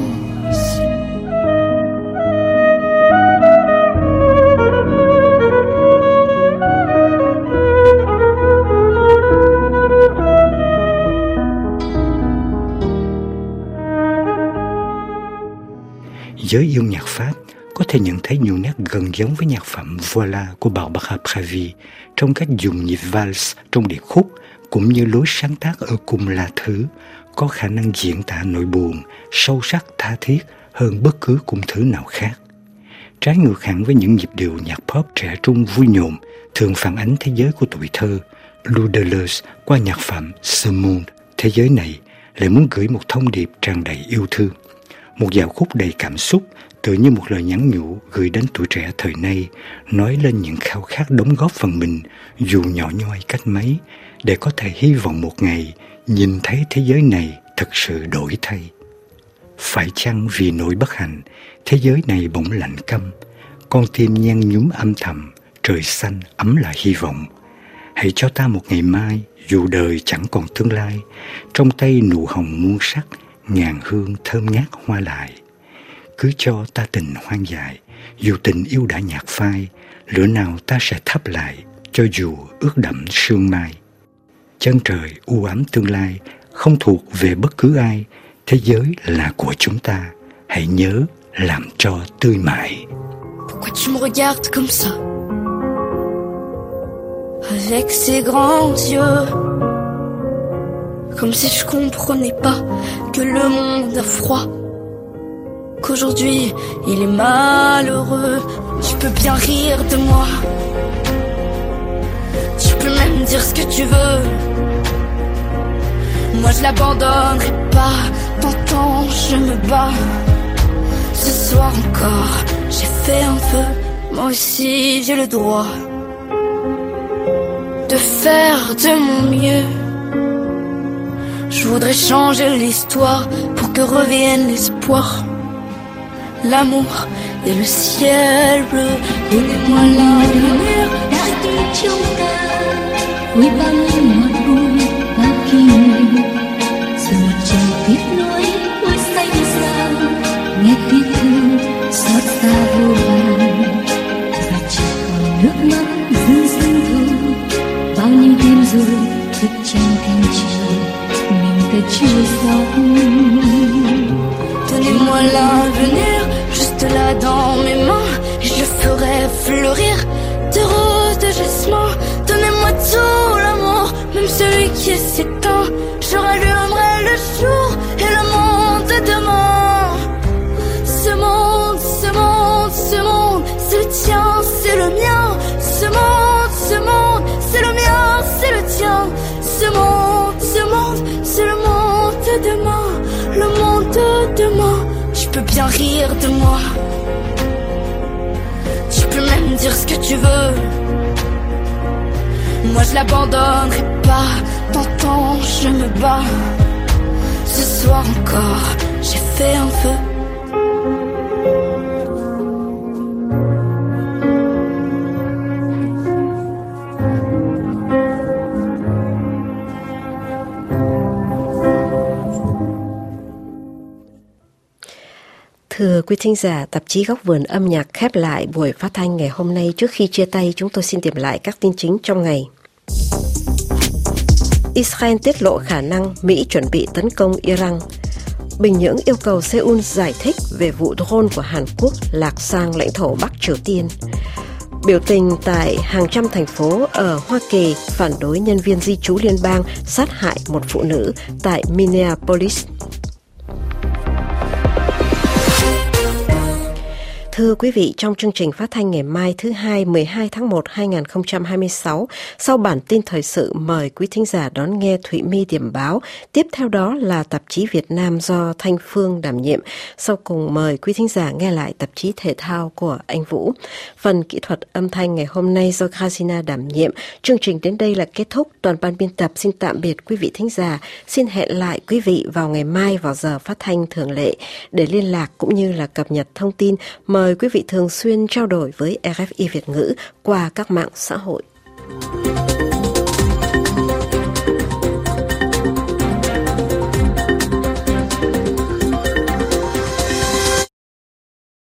Giới yêu nhạc Pháp có thể nhận thấy nhiều nét gần giống với nhạc phẩm Voilà của Barbara Pravi trong cách dùng nhịp vals trong điệp khúc cũng như lối sáng tác ở cung La Thứ, có khả năng diễn tả nỗi buồn, sâu sắc tha thiết hơn bất cứ cung thứ nào khác. Trái ngược hẳn với những nhịp điệu nhạc pop trẻ trung vui nhộn thường phản ánh thế giới của tuổi thơ, Lou Deleuze qua nhạc phẩm Ce Monde, Thế giới này lại muốn gửi một thông điệp tràn đầy yêu thương. Một dạo khúc đầy cảm xúc, tự như một lời nhắn nhủ gửi đến tuổi trẻ thời nay, nói lên những khao khát đóng góp phần mình, dù nhỏ nhoi cách mấy, để có thể hy vọng một ngày nhìn thấy thế giới này thật sự đổi thay. Phải chăng vì nỗi bất hạnh, thế giới này bỗng lạnh câm, con tim nhan nhúm âm thầm, trời xanh ấm là hy vọng. Hãy cho ta một ngày mai, dù đời chẳng còn tương lai, trong tay nụ hồng muôn sắc, ngàn hương thơm ngát hoa lại. Cứ cho ta tình hoang dại, dù tình yêu đã nhạt phai, lửa nào ta sẽ thắp lại, cho dù ướt đẫm sương mai. Chân trời u ám tương lai, không thuộc về bất cứ ai, thế giới là của chúng ta, hãy nhớ làm cho tươi mãi. Pourquoi tu me regardes comme ça, avec ces grands yeux, comme si je comprenais pas que le monde a froid, qu'aujourd'hui il est malheureux. Tu peux bien rire de moi, tu peux même dire ce que tu veux, moi je l'abandonnerai pas. T'entends, je me bats. Ce soir encore, j'ai fait un feu, moi aussi j'ai le droit de faire de mon mieux. Je voudrais changer l'histoire pour que revienne l'espoir, l'amour et le ciel bleu. Donnez-moi la lumière. Vui vang mặt vui và kỳ nguyện, rồi một trời tiếp nối vui xanh sao, nghe tiếc thương xót xa vô vàn, và chỉ còn nước mắt dưng dưng thôi. Bao nhiêu đêm rồi thức trăng thanh trời, mình ta chưa xong. Donnez-moi l'avenir, juste là dans mes mains, et je ferai fleurir de roses, de jasmin. Donnez-moi tout l'amour, même celui qui s'éteint. Je rallumerai le jour et le monde de demain. Ce monde, ce monde, ce monde, c'est le tien, c'est le mien. Ce monde, ce monde, c'est le mien, c'est le tien. Ce monde, ce monde, c'est le monde de demain. Le monde de demain. Tu peux bien rire de moi, tu peux même dire ce que tu veux, moi je l'abandonnerai pas. T'entends, je me bats. Ce soir encore, j'ai fait un feu. Thưa quý thính giả, tạp chí Góc Vườn Âm Nhạc khép lại buổi phát thanh ngày hôm nay. Trước khi chia tay, chúng tôi xin điểm lại các tin chính trong ngày. Israel tiết lộ khả năng Mỹ chuẩn bị tấn công Iran. Bình Nhưỡng yêu cầu Seoul giải thích về vụ drone của Hàn Quốc lạc sang lãnh thổ Bắc Triều Tiên. Biểu tình tại hàng trăm thành phố ở Hoa Kỳ phản đối nhân viên di trú liên bang sát hại một phụ nữ tại Minneapolis. Thưa quý vị, trong chương trình phát thanh ngày mai thứ hai mười hai tháng một hai nghìn không trăm hai mươi sáu, sau bản tin thời sự mời quý thính giả đón nghe Thụy My điểm báo. Tiếp theo đó là tạp chí Việt Nam do Thanh Phương đảm nhiệm. Sau cùng mời quý thính giả nghe lại tạp chí thể thao của anh Vũ. Phần kỹ thuật âm thanh ngày hôm nay do Grazina đảm nhiệm. Chương trình đến đây là kết thúc. Toàn ban biên tập xin tạm biệt quý vị thính giả. Xin hẹn lại quý vị vào ngày mai vào giờ phát thanh thường lệ. Để liên lạc cũng như là cập nhật thông tin, mời quý vị thường xuyên trao đổi với rờ ép i Việt ngữ qua các mạng xã hội.